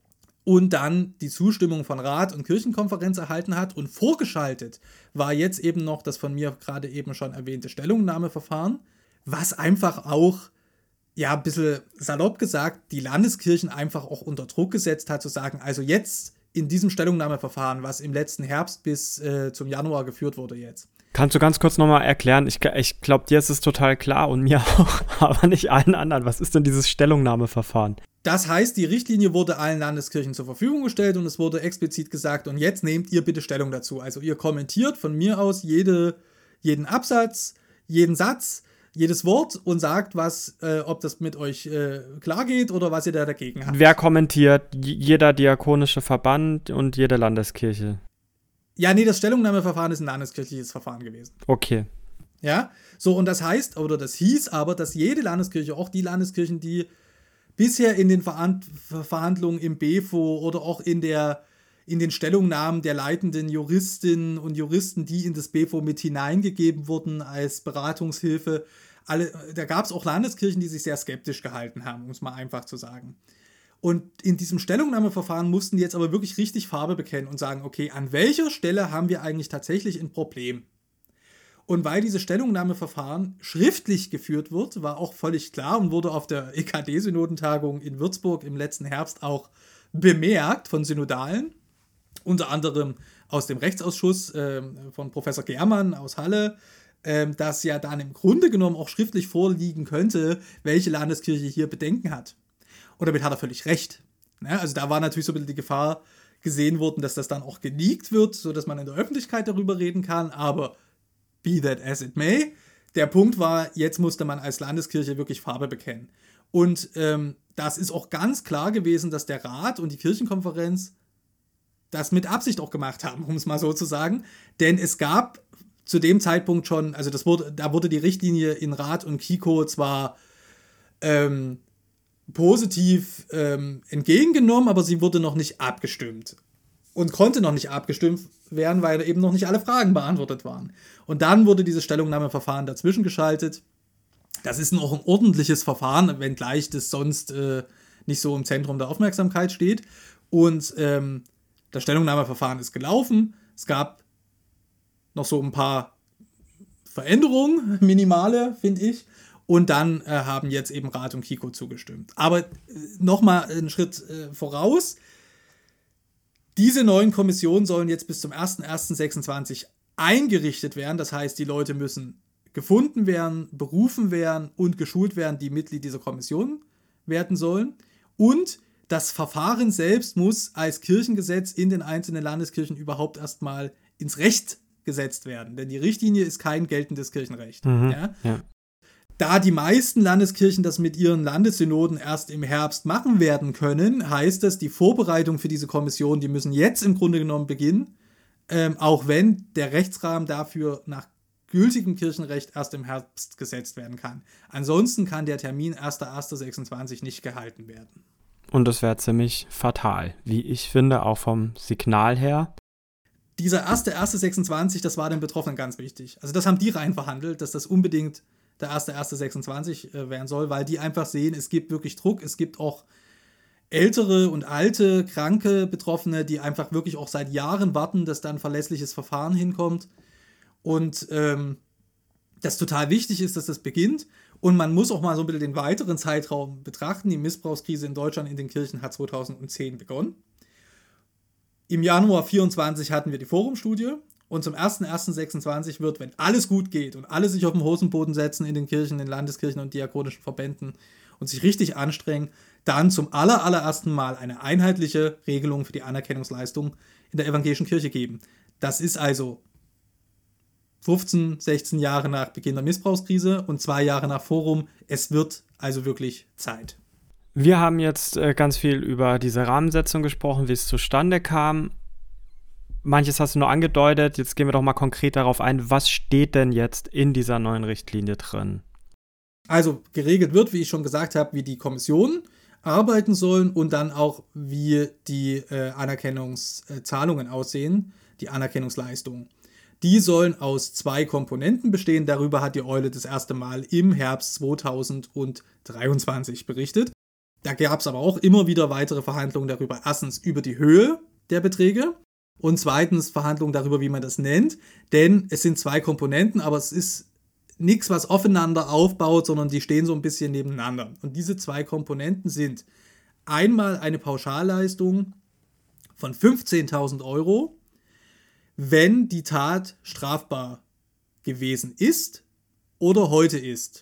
und dann die Zustimmung von Rat und Kirchenkonferenz erhalten hat. Und vorgeschaltet war jetzt eben noch das von mir gerade eben schon erwähnte Stellungnahmeverfahren, was einfach auch, ja, ein bisschen salopp gesagt, die Landeskirchen einfach auch unter Druck gesetzt hat, zu sagen, also jetzt in diesem Stellungnahmeverfahren, was im letzten Herbst bis äh, zum Januar geführt wurde jetzt. Kannst du ganz kurz nochmal erklären? Ich, ich glaube, dir ist es total klar und mir auch, aber nicht allen anderen. Was ist denn dieses Stellungnahmeverfahren? Das heißt, die Richtlinie wurde allen Landeskirchen zur Verfügung gestellt und es wurde explizit gesagt, und jetzt nehmt ihr bitte Stellung dazu. Also ihr kommentiert von mir aus jede, jeden Absatz, jeden Satz, jedes Wort und sagt, was, äh, ob das mit euch äh, klar geht oder was ihr da dagegen habt. Wer kommentiert? Jeder diakonische Verband und jede Landeskirche? Ja, nee, das Stellungnahmeverfahren ist ein landeskirchliches Verfahren gewesen. Okay. Ja, so, und das heißt, oder das hieß aber, dass jede Landeskirche, auch die Landeskirchen, die bisher in den Verhand- Verhandlungen im B F O oder auch in, der, in den Stellungnahmen der leitenden Juristinnen und Juristen, die in das B F O mit hineingegeben wurden als Beratungshilfe, alle, da gab es auch Landeskirchen, die sich sehr skeptisch gehalten haben, um es mal einfach zu sagen. Und in diesem Stellungnahmeverfahren mussten die jetzt aber wirklich richtig Farbe bekennen und sagen, okay, an welcher Stelle haben wir eigentlich tatsächlich ein Problem? Und weil dieses Stellungnahmeverfahren schriftlich geführt wird, war auch völlig klar und wurde auf der E K D-Synodentagung in Würzburg im letzten Herbst auch bemerkt von Synodalen, unter anderem aus dem Rechtsausschuss äh, von Professor Germann aus Halle, äh, dass ja dann im Grunde genommen auch schriftlich vorliegen könnte, welche Landeskirche hier Bedenken hat. Und damit hat er völlig recht. Ja, also da war natürlich so ein bisschen die Gefahr gesehen worden, dass das dann auch geleakt wird, sodass man in der Öffentlichkeit darüber reden kann, aber be that as it may. Der Punkt war, jetzt musste man als Landeskirche wirklich Farbe bekennen. Und ähm, das ist auch ganz klar gewesen, dass der Rat und die Kirchenkonferenz das mit Absicht auch gemacht haben, um es mal so zu sagen. Denn es gab zu dem Zeitpunkt schon, also das wurde, da wurde die Richtlinie in Rat und KIKO zwar ähm, positiv ähm, entgegengenommen, aber sie wurde noch nicht abgestimmt. Und konnte noch nicht abgestimmt werden, weil eben noch nicht alle Fragen beantwortet waren. Und dann wurde dieses Stellungnahmeverfahren dazwischen geschaltet. Das ist noch ein ordentliches Verfahren, wenngleich das sonst äh, nicht so im Zentrum der Aufmerksamkeit steht. Und ähm, das Stellungnahmeverfahren ist gelaufen. Es gab noch so ein paar Veränderungen, minimale, finde ich. Und dann äh, haben jetzt eben Rat und KIKO zugestimmt. Aber äh, nochmal einen Schritt äh, voraus. Diese neuen Kommissionen sollen jetzt bis zum erster erster sechsundzwanzig eingerichtet werden. Das heißt, die Leute müssen gefunden werden, berufen werden und geschult werden, die Mitglied dieser Kommission werden sollen. Und das Verfahren selbst muss als Kirchengesetz in den einzelnen Landeskirchen überhaupt erstmal ins Recht gesetzt werden. Denn die Richtlinie ist kein geltendes Kirchenrecht. Mhm, ja? Ja. Da die meisten Landeskirchen das mit ihren Landessynoden erst im Herbst machen werden können, heißt das, die Vorbereitung für diese Kommission, die müssen jetzt im Grunde genommen beginnen, ähm, auch wenn der Rechtsrahmen dafür nach gültigem Kirchenrecht erst im Herbst gesetzt werden kann. Ansonsten kann der Termin erster erster sechsundzwanzig nicht gehalten werden. Und das wäre ziemlich fatal, wie ich finde, auch vom Signal her. Dieser erster erster sechsundzwanzig, das war den Betroffenen ganz wichtig. Also das haben die rein verhandelt, dass das unbedingt der erster erster sechsundzwanzig äh, werden soll, weil die einfach sehen, es gibt wirklich Druck, es gibt auch ältere und alte, kranke Betroffene, die einfach wirklich auch seit Jahren warten, dass da ein verlässliches Verfahren hinkommt und ähm, das total wichtig ist, dass das beginnt und man muss auch mal so ein bisschen den weiteren Zeitraum betrachten. Die Missbrauchskrise in Deutschland in den Kirchen hat zweitausendzehn begonnen. Im Januar vierundzwanzig hatten wir die Forumstudie. Und zum erster erster sechsundzwanzig wird, wenn alles gut geht und alle sich auf den Hosenboden setzen in den Kirchen, in den Landeskirchen und diakonischen Verbänden und sich richtig anstrengen, dann zum aller, allerersten Mal eine einheitliche Regelung für die Anerkennungsleistung in der evangelischen Kirche geben. Das ist also fünfzehn, sechzehn Jahre nach Beginn der Missbrauchskrise und zwei Jahre nach Forum. Es wird also wirklich Zeit. Wir haben jetzt äh, ganz viel über diese Rahmensetzung gesprochen, wie es zustande kam. Manches hast du nur angedeutet. Jetzt gehen wir doch mal konkret darauf ein. Was steht denn jetzt in dieser neuen Richtlinie drin? Also geregelt wird, wie ich schon gesagt habe, wie die Kommissionen arbeiten sollen und dann auch, wie die äh, Anerkennungszahlungen aussehen, die Anerkennungsleistungen. Die sollen aus zwei Komponenten bestehen. Darüber hat die Eule das erste Mal im Herbst zweitausenddreiundzwanzig berichtet. Da gab es aber auch immer wieder weitere Verhandlungen darüber. Erstens über die Höhe der Beträge und zweitens Verhandlungen darüber, wie man das nennt. Denn es sind zwei Komponenten, aber es ist nichts, was aufeinander aufbaut, sondern die stehen so ein bisschen nebeneinander. Und diese zwei Komponenten sind einmal eine Pauschalleistung von fünfzehntausend Euro, wenn die Tat strafbar gewesen ist oder heute ist.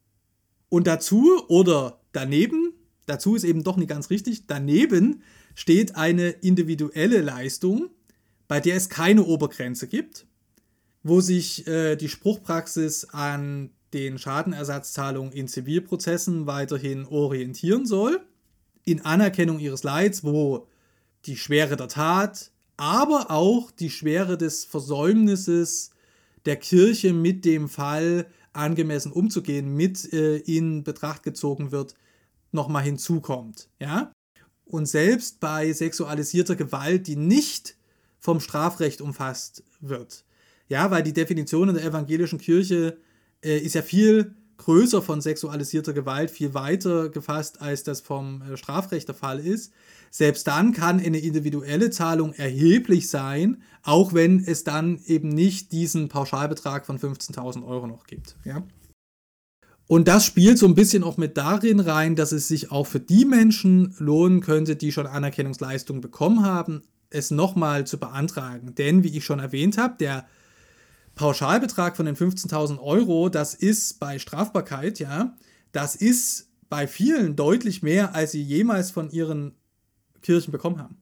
Und dazu oder daneben, dazu ist eben doch nicht ganz richtig, daneben steht eine individuelle Leistung, bei der es keine Obergrenze gibt, wo sich äh, die Spruchpraxis an den Schadenersatzzahlungen in Zivilprozessen weiterhin orientieren soll, in Anerkennung ihres Leids, wo die Schwere der Tat, aber auch die Schwere des Versäumnisses der Kirche mit dem Fall angemessen umzugehen, mit äh, in Betracht gezogen wird, nochmal hinzukommt. Ja? Und selbst bei sexualisierter Gewalt, die nicht vom Strafrecht umfasst wird, ja, weil die Definition in der evangelischen Kirche äh, ist ja viel größer von sexualisierter Gewalt, viel weiter gefasst, als das vom äh, Strafrecht der Fall ist. Selbst dann kann eine individuelle Zahlung erheblich sein, auch wenn es dann eben nicht diesen Pauschalbetrag von fünfzehntausend Euro noch gibt. Ja? Und das spielt so ein bisschen auch mit darin rein, dass es sich auch für die Menschen lohnen könnte, die schon Anerkennungsleistungen bekommen haben, es nochmal zu beantragen. Denn, wie ich schon erwähnt habe, der Pauschalbetrag von den fünfzehntausend Euro, das ist bei Strafbarkeit, ja, das ist bei vielen deutlich mehr, als sie jemals von ihren Kirchen bekommen haben.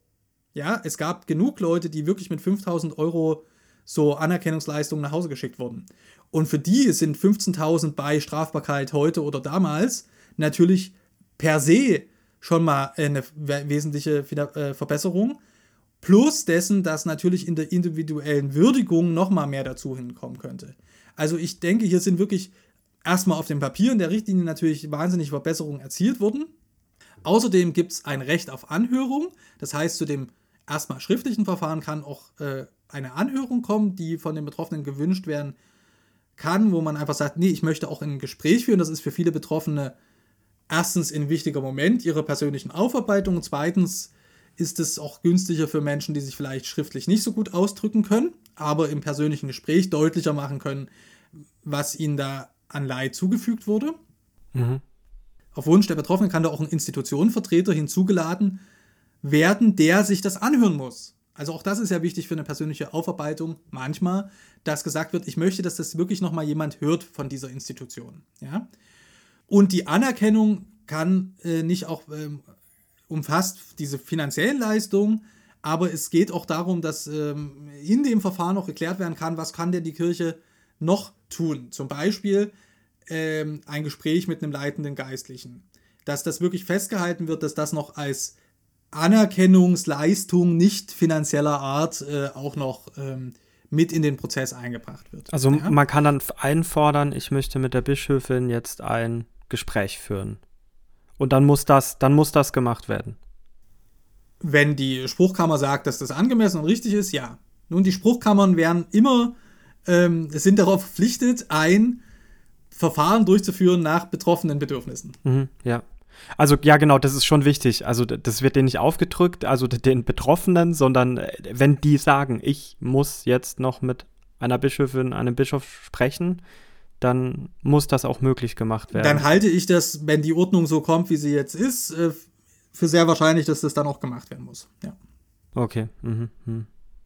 Ja, es gab genug Leute, die wirklich mit fünftausend Euro so Anerkennungsleistungen nach Hause geschickt wurden. Und für die sind fünfzehntausend bei Strafbarkeit heute oder damals natürlich per se schon mal eine wesentliche Verbesserung. Plus dessen, dass natürlich in der individuellen Würdigung nochmal mehr dazu hinkommen könnte. Also ich denke, hier sind wirklich erstmal auf dem Papier in der Richtlinie natürlich wahnsinnige Verbesserungen erzielt worden. Außerdem gibt es ein Recht auf Anhörung. Das heißt, zu dem erstmal schriftlichen Verfahren kann auch äh, eine Anhörung kommen, die von den Betroffenen gewünscht werden kann, wo man einfach sagt, nee, ich möchte auch ein Gespräch führen. Das ist für viele Betroffene erstens ein wichtiger Moment ihrer persönlichen Aufarbeitung und zweitens ist es auch günstiger für Menschen, die sich vielleicht schriftlich nicht so gut ausdrücken können, aber im persönlichen Gespräch deutlicher machen können, was ihnen da an Leid zugefügt wurde. Mhm. Auf Wunsch der Betroffenen kann da auch ein Institutionenvertreter hinzugeladen werden, der sich das anhören muss. Also auch das ist ja wichtig für eine persönliche Aufarbeitung manchmal, dass gesagt wird, ich möchte, dass das wirklich nochmal jemand hört von dieser Institution. Ja? Und die Anerkennung kann äh, nicht auch ähm, umfasst diese finanziellen Leistungen, aber es geht auch darum, dass ähm, in dem Verfahren auch geklärt werden kann, was kann denn die Kirche noch tun. Zum Beispiel ähm, ein Gespräch mit einem leitenden Geistlichen. Dass das wirklich festgehalten wird, dass das noch als Anerkennungsleistung nicht finanzieller Art äh, auch noch ähm, mit in den Prozess eingebracht wird. Also ja? Man kann dann einfordern, ich möchte mit der Bischöfin jetzt ein Gespräch führen. Und dann muss das, dann muss das gemacht werden. Wenn die Spruchkammer sagt, dass das angemessen und richtig ist, ja. Nun, die Spruchkammern werden immer, ähm, sind darauf verpflichtet, ein Verfahren durchzuführen nach betroffenen Bedürfnissen. Mhm, ja. Also ja, genau, das ist schon wichtig. Also das wird denen nicht aufgedrückt, also den Betroffenen, sondern wenn die sagen, ich muss jetzt noch mit einer Bischöfin, einem Bischof sprechen, dann muss das auch möglich gemacht werden. Dann halte ich das, wenn die Ordnung so kommt, wie sie jetzt ist, für sehr wahrscheinlich, dass das dann auch gemacht werden muss. Ja. Okay. Mhm. Mhm.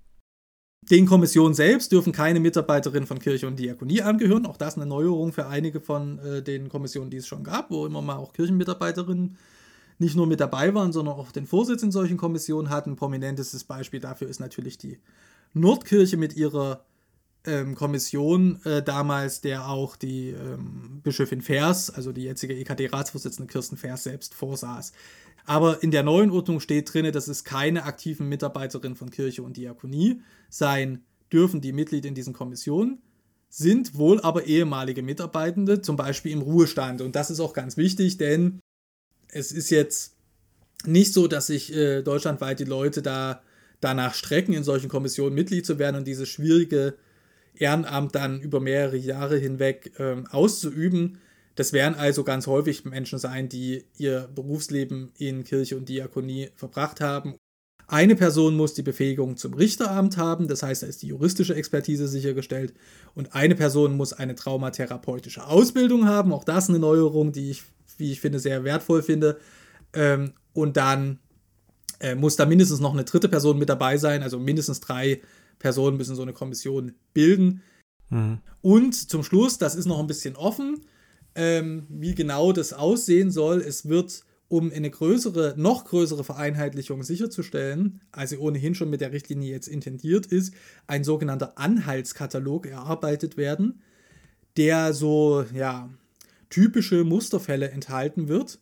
Den Kommissionen selbst dürfen keine Mitarbeiterinnen von Kirche und Diakonie angehören. Auch das eine Neuerung für einige von äh, den Kommissionen, die es schon gab, wo immer mal auch Kirchenmitarbeiterinnen nicht nur mit dabei waren, sondern auch den Vorsitz in solchen Kommissionen hatten. Prominentestes Beispiel dafür ist natürlich die Nordkirche mit ihrer ähm, Kommission äh, damals, der auch die ähm, Bischöfin Fers, also die jetzige E K D-Ratsvorsitzende Kirsten Fers, selbst vorsaß. Aber in der neuen Ordnung steht drin, dass es keine aktiven Mitarbeiterinnen von Kirche und Diakonie sein dürfen, die Mitglied in diesen Kommissionen sind, wohl aber ehemalige Mitarbeitende, zum Beispiel im Ruhestand. Und das ist auch ganz wichtig, denn es ist jetzt nicht so, dass sich äh, deutschlandweit die Leute da danach strecken, in solchen Kommissionen Mitglied zu werden und dieses schwierige Ehrenamt dann über mehrere Jahre hinweg ähm, auszuüben. Das werden also ganz häufig Menschen sein, die ihr Berufsleben in Kirche und Diakonie verbracht haben. Eine Person muss die Befähigung zum Richteramt haben, das heißt, da ist die juristische Expertise sichergestellt. Und eine Person muss eine traumatherapeutische Ausbildung haben, auch das eine Neuerung, die ich, wie ich finde, sehr wertvoll finde. Ähm, und dann äh, muss da mindestens noch eine dritte Person mit dabei sein, also mindestens drei Personen müssen so eine Kommission bilden. Mhm. Und zum Schluss, das ist noch ein bisschen offen, ähm, wie genau das aussehen soll. Es wird, um eine größere, noch größere Vereinheitlichung sicherzustellen, als sie ohnehin schon mit der Richtlinie jetzt intendiert ist, ein sogenannter Anhaltskatalog erarbeitet werden, der so, ja, typische Musterfälle enthalten wird,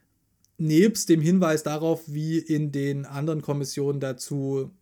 nebst dem Hinweis darauf, wie in den anderen Kommissionen dazu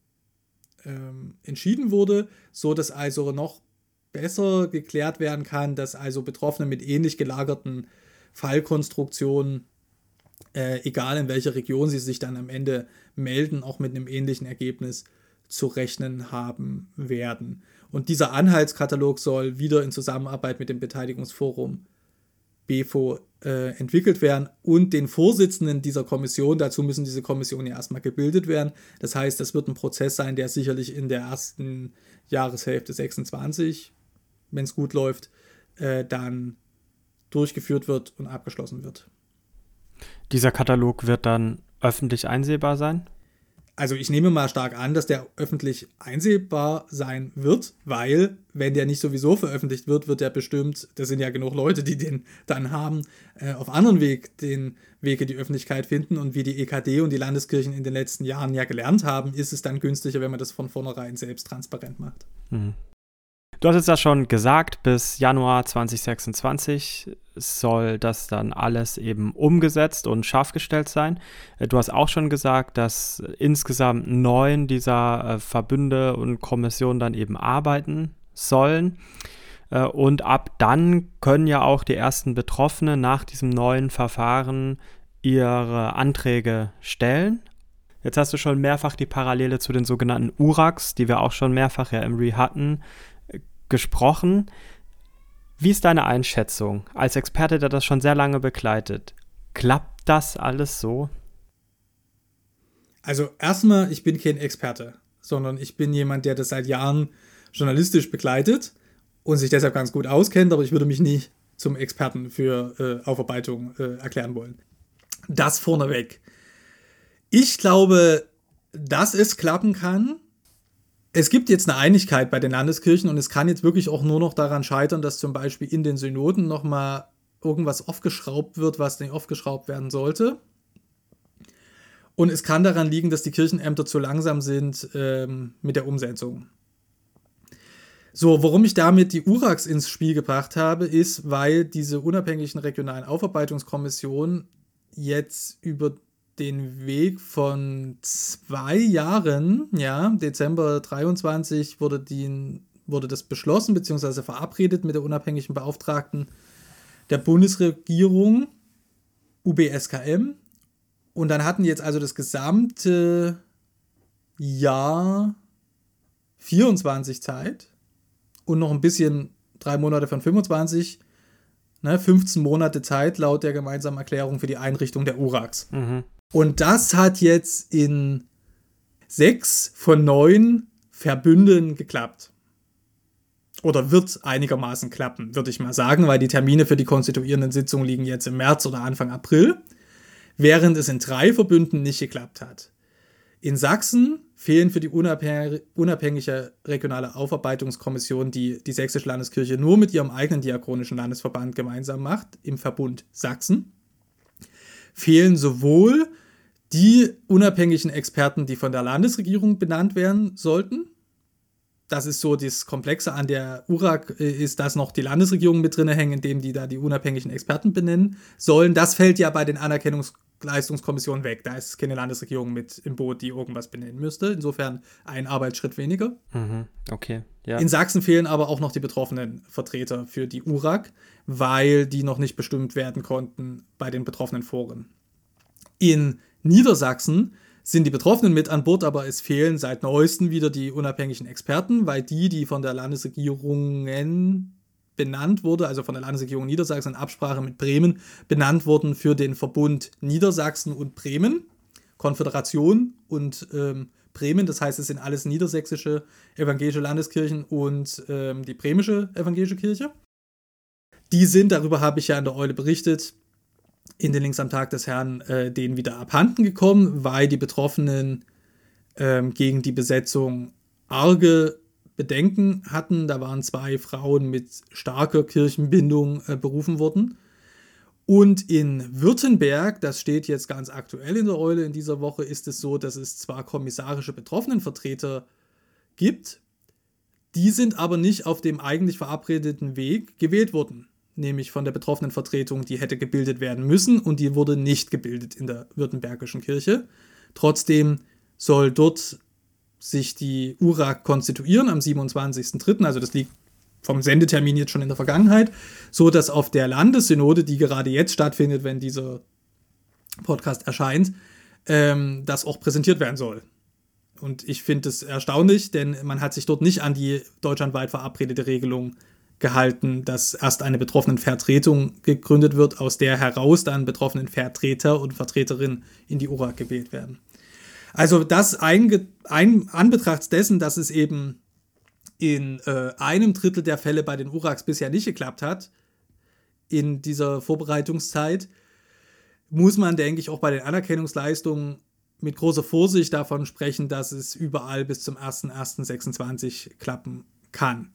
ähm, entschieden wurde, so dass also noch besser geklärt werden kann, dass also Betroffene mit ähnlich gelagerten Fallkonstruktionen, äh, egal in welcher Region sie sich dann am Ende melden, auch mit einem ähnlichen Ergebnis zu rechnen haben werden. Und dieser Anhaltskatalog soll wieder in Zusammenarbeit mit dem Beteiligungsforum B F O äh, entwickelt werden und den Vorsitzenden dieser Kommission, dazu müssen diese Kommissionen ja erstmal gebildet werden. Das heißt, das wird ein Prozess sein, der sicherlich in der ersten Jahreshälfte sechsundzwanzig, wenn es gut läuft, äh, dann durchgeführt wird und abgeschlossen wird. Dieser Katalog wird dann öffentlich einsehbar sein? Also ich nehme mal stark an, dass der öffentlich einsehbar sein wird, weil, wenn der nicht sowieso veröffentlicht wird, wird der bestimmt, das sind ja genug Leute, die den dann haben, äh, auf anderen Weg den Weg in die Öffentlichkeit finden. Und wie die E K D und die Landeskirchen in den letzten Jahren ja gelernt haben, ist es dann günstiger, wenn man das von vornherein selbst transparent macht. Mhm. Du hast jetzt ja schon gesagt, bis Januar zwanzig sechsundzwanzig soll das dann alles eben umgesetzt und scharf gestellt sein. Du hast auch schon gesagt, dass insgesamt neun dieser Verbünde und Kommissionen dann eben arbeiten sollen. Und ab dann können ja auch die ersten Betroffenen nach diesem neuen Verfahren ihre Anträge stellen. Jetzt hast du schon mehrfach die Parallele zu den sogenannten U R A Cs, die wir auch schon mehrfach ja im Re hatten, gesprochen. Wie ist deine Einschätzung als Experte, der das schon sehr lange begleitet? Klappt das alles so? Also erstmal, ich bin kein Experte, sondern ich bin jemand, der das seit Jahren journalistisch begleitet und sich deshalb ganz gut auskennt, aber ich würde mich nicht zum Experten für äh, Aufarbeitung äh, erklären wollen. Das vorneweg. Ich glaube, dass es klappen kann. Es gibt jetzt eine Einigkeit bei den Landeskirchen und es kann jetzt wirklich auch nur noch daran scheitern, dass zum Beispiel in den Synoden nochmal irgendwas aufgeschraubt wird, was nicht aufgeschraubt werden sollte. Und es kann daran liegen, dass die Kirchenämter zu langsam sind ähm, mit der Umsetzung. So, warum ich damit die U R A Cs ins Spiel gebracht habe, ist, weil diese unabhängigen regionalen Aufarbeitungskommissionen jetzt über den Weg von zwei Jahren, ja, Dezember dreiundzwanzig wurde, die, wurde das beschlossen bzw. verabredet mit der unabhängigen Beauftragten der Bundesregierung, U B S K M. Und dann hatten jetzt also das gesamte Jahr vierundzwanzig Zeit und noch ein bisschen drei Monate von fünfundzwanzig, ne, fünfzehn Monate Zeit laut der gemeinsamen Erklärung für die Einrichtung der U R A Cs. Mhm. Und das hat jetzt in sechs von neun Verbünden geklappt. Oder wird einigermaßen klappen, würde ich mal sagen, weil die Termine für die konstituierenden Sitzungen liegen jetzt im März oder Anfang April, während es in drei Verbünden nicht geklappt hat. In Sachsen fehlen für die unabhängige, unabhängige regionale Aufarbeitungskommission, die die Sächsische Landeskirche nur mit ihrem eigenen diakonischen Landesverband gemeinsam macht, im Verbund Sachsen, fehlen sowohl die unabhängigen Experten, die von der Landesregierung benannt werden sollten, das ist so das Komplexe an der U R A G, ist, dass noch die Landesregierungen mit drin hängen, indem die da die unabhängigen Experten benennen sollen. Das fällt ja bei den Anerkennungsleistungskommissionen weg. Da ist keine Landesregierung mit im Boot, die irgendwas benennen müsste. Insofern ein Arbeitsschritt weniger. Mhm. Okay, ja. In Sachsen fehlen aber auch noch die betroffenen Vertreter für die U R A G, weil die noch nicht bestimmt werden konnten bei den betroffenen Foren. In Niedersachsen sind die Betroffenen mit an Bord, aber es fehlen seit neuestem wieder die unabhängigen Experten, weil die, die von der Landesregierung benannt wurde, also von der Landesregierung Niedersachsen in Absprache mit Bremen benannt wurden für den Verbund Niedersachsen und Bremen, Konföderation und ähm, Bremen, das heißt, es sind alles niedersächsische evangelische Landeskirchen und ähm, die bremische evangelische Kirche. Die sind, darüber habe ich ja in der Eule berichtet, in den Links am Tag des Herrn äh, denen wieder abhanden gekommen, weil die Betroffenen ähm, gegen die Besetzung arge Bedenken hatten. Da waren zwei Frauen mit starker Kirchenbindung äh, berufen worden. Und in Württemberg, das steht jetzt ganz aktuell in der Eule in dieser Woche, ist es so, dass es zwar kommissarische Betroffenenvertreter gibt, die sind aber nicht auf dem eigentlich verabredeten Weg gewählt worden. Nämlich von der betroffenen Vertretung, die hätte gebildet werden müssen und die wurde nicht gebildet in der württembergischen Kirche. Trotzdem soll dort sich die U R A G konstituieren am siebenundzwanzigsten dritten, also das liegt vom Sendetermin jetzt schon in der Vergangenheit, so dass auf der Landessynode, die gerade jetzt stattfindet, wenn dieser Podcast erscheint, ähm, das auch präsentiert werden soll. Und ich finde es erstaunlich, denn man hat sich dort nicht an die deutschlandweit verabredete Regelung gehalten, dass erst eine Betroffenenvertretung gegründet wird, aus der heraus dann Betroffenenvertreter und Vertreterinnen in die U R A G gewählt werden. Also das einge- ein, anbetracht dessen, dass es eben in äh, einem Drittel der Fälle bei den U R A Gs bisher nicht geklappt hat, in dieser Vorbereitungszeit, muss man, denke ich, auch bei den Anerkennungsleistungen mit großer Vorsicht davon sprechen, dass es überall bis zum ersten ersten sechsundzwanzig klappen kann.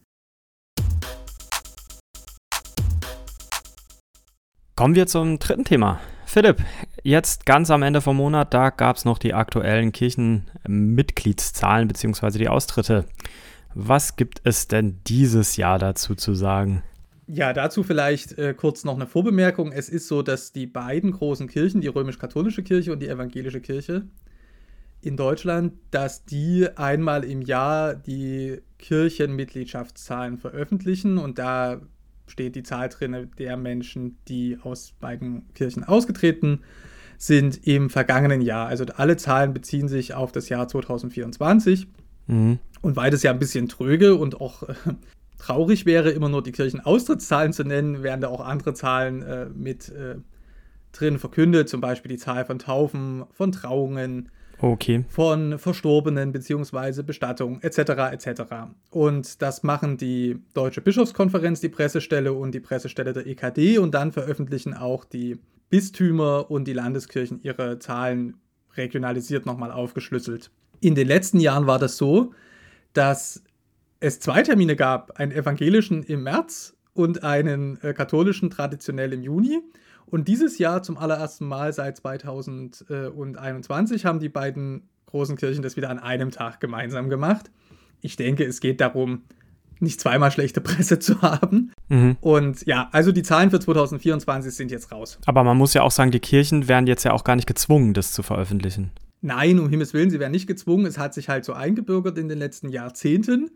Kommen wir zum dritten Thema. Philipp, jetzt ganz am Ende vom Monat, da gab es noch die aktuellen Kirchenmitgliedszahlen bzw. die Austritte. Was gibt es denn dieses Jahr dazu zu sagen? Ja, dazu vielleicht äh, kurz noch eine Vorbemerkung. Es ist so, dass die beiden großen Kirchen, die römisch-katholische Kirche und die evangelische Kirche in Deutschland, dass die einmal im Jahr die Kirchenmitgliedschaftszahlen veröffentlichen und da steht die Zahl drin der Menschen, die aus beiden Kirchen ausgetreten sind im vergangenen Jahr. Also alle Zahlen beziehen sich auf das Jahr zwanzig vierundzwanzig. Mhm. Und weil das ja ein bisschen tröge und auch äh, traurig wäre, immer nur die Kirchenaustrittszahlen zu nennen, werden da auch andere Zahlen äh, mit äh, drin verkündet, zum Beispiel die Zahl von Taufen, von Trauungen, okay. von Verstorbenen bzw. Bestattungen et cetera et cetera. Und das machen die Deutsche Bischofskonferenz, die Pressestelle und die Pressestelle der E K D und dann veröffentlichen auch die Bistümer und die Landeskirchen ihre Zahlen regionalisiert nochmal aufgeschlüsselt. In den letzten Jahren war das so, dass es zwei Termine gab, einen evangelischen im März und einen äh, katholischen traditionell im Juni. Und dieses Jahr zum allerersten Mal seit zweitausendeinundzwanzig haben die beiden großen Kirchen das wieder an einem Tag gemeinsam gemacht. Ich denke, es geht darum, nicht zweimal schlechte Presse zu haben. Mhm. Und ja, also die Zahlen für zwanzig vierundzwanzig sind jetzt raus. Aber man muss ja auch sagen, die Kirchen werden jetzt ja auch gar nicht gezwungen, das zu veröffentlichen. Nein, um Himmels Willen, sie werden nicht gezwungen. Es hat sich halt so eingebürgert in den letzten Jahrzehnten.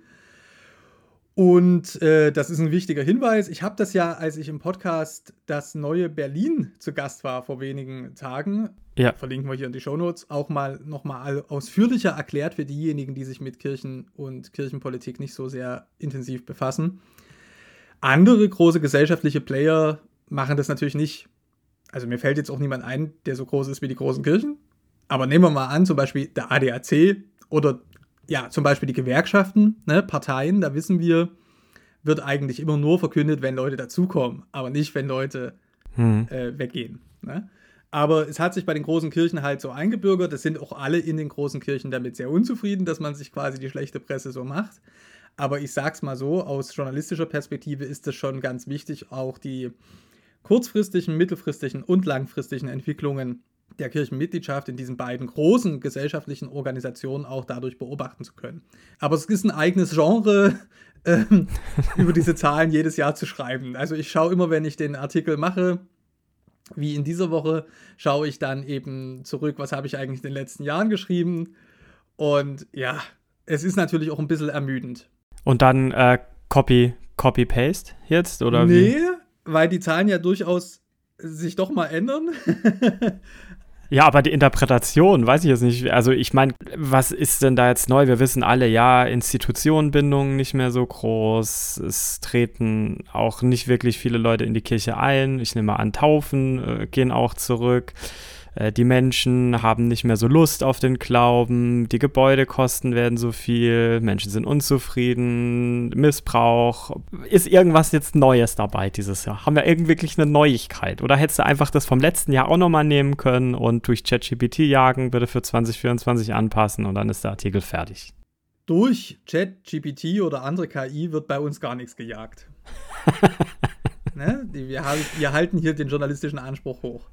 Und äh, das ist ein wichtiger Hinweis. Ich habe das ja, als ich im Podcast Das neue Berlin zu Gast war vor wenigen Tagen, ja. Verlinken wir hier in die Shownotes, auch mal nochmal ausführlicher erklärt für diejenigen, die sich mit Kirchen und Kirchenpolitik nicht so sehr intensiv befassen. Andere große gesellschaftliche Player machen das natürlich nicht. Also mir fällt jetzt auch niemand ein, der so groß ist wie die großen Kirchen. Aber nehmen wir mal an, zum Beispiel der A D A C oder ja, zum Beispiel die Gewerkschaften, ne, Parteien, da wissen wir, wird eigentlich immer nur verkündet, wenn Leute dazukommen, aber nicht, wenn Leute hm. äh, weggehen. Ne? Aber es hat sich bei den großen Kirchen halt so eingebürgert, es sind auch alle in den großen Kirchen damit sehr unzufrieden, dass man sich quasi die schlechte Presse so macht. Aber ich sag's mal so, aus journalistischer Perspektive ist es schon ganz wichtig, auch die kurzfristigen, mittelfristigen und langfristigen Entwicklungen der Kirchenmitgliedschaft in diesen beiden großen gesellschaftlichen Organisationen auch dadurch beobachten zu können. Aber es ist ein eigenes Genre, ähm, über diese Zahlen jedes Jahr zu schreiben. Also ich schaue immer, wenn ich den Artikel mache, wie in dieser Woche, schaue ich dann eben zurück, was habe ich eigentlich in den letzten Jahren geschrieben. Und ja, es ist natürlich auch ein bisschen ermüdend. Und dann äh, Copy, Copy-Paste jetzt, oder nee, wie? Weil die Zahlen ja durchaus sich doch mal ändern. Ja, aber die Interpretation, weiß ich jetzt nicht. Also ich meine, was ist denn da jetzt neu? Wir wissen alle, ja, Institutionenbindung nicht mehr so groß. Es treten auch nicht wirklich viele Leute in die Kirche ein. Ich nehme an, Taufen äh, gehen auch zurück. Äh, die Menschen haben nicht mehr so Lust auf den Glauben. Die Gebäudekosten werden so viel. Menschen sind unzufrieden. Missbrauch. Ist irgendwas jetzt Neues dabei dieses Jahr? Haben wir irgendwie wirklich eine Neuigkeit? Oder hättest du einfach das vom letzten Jahr auch nochmal nehmen können und durch ChatGPT jagen, bitte für zwanzig vierundzwanzig anpassen und dann ist der Artikel fertig? Durch ChatGPT oder andere K I wird bei uns gar nichts gejagt. Ne? Wir, wir halten hier den journalistischen Anspruch hoch.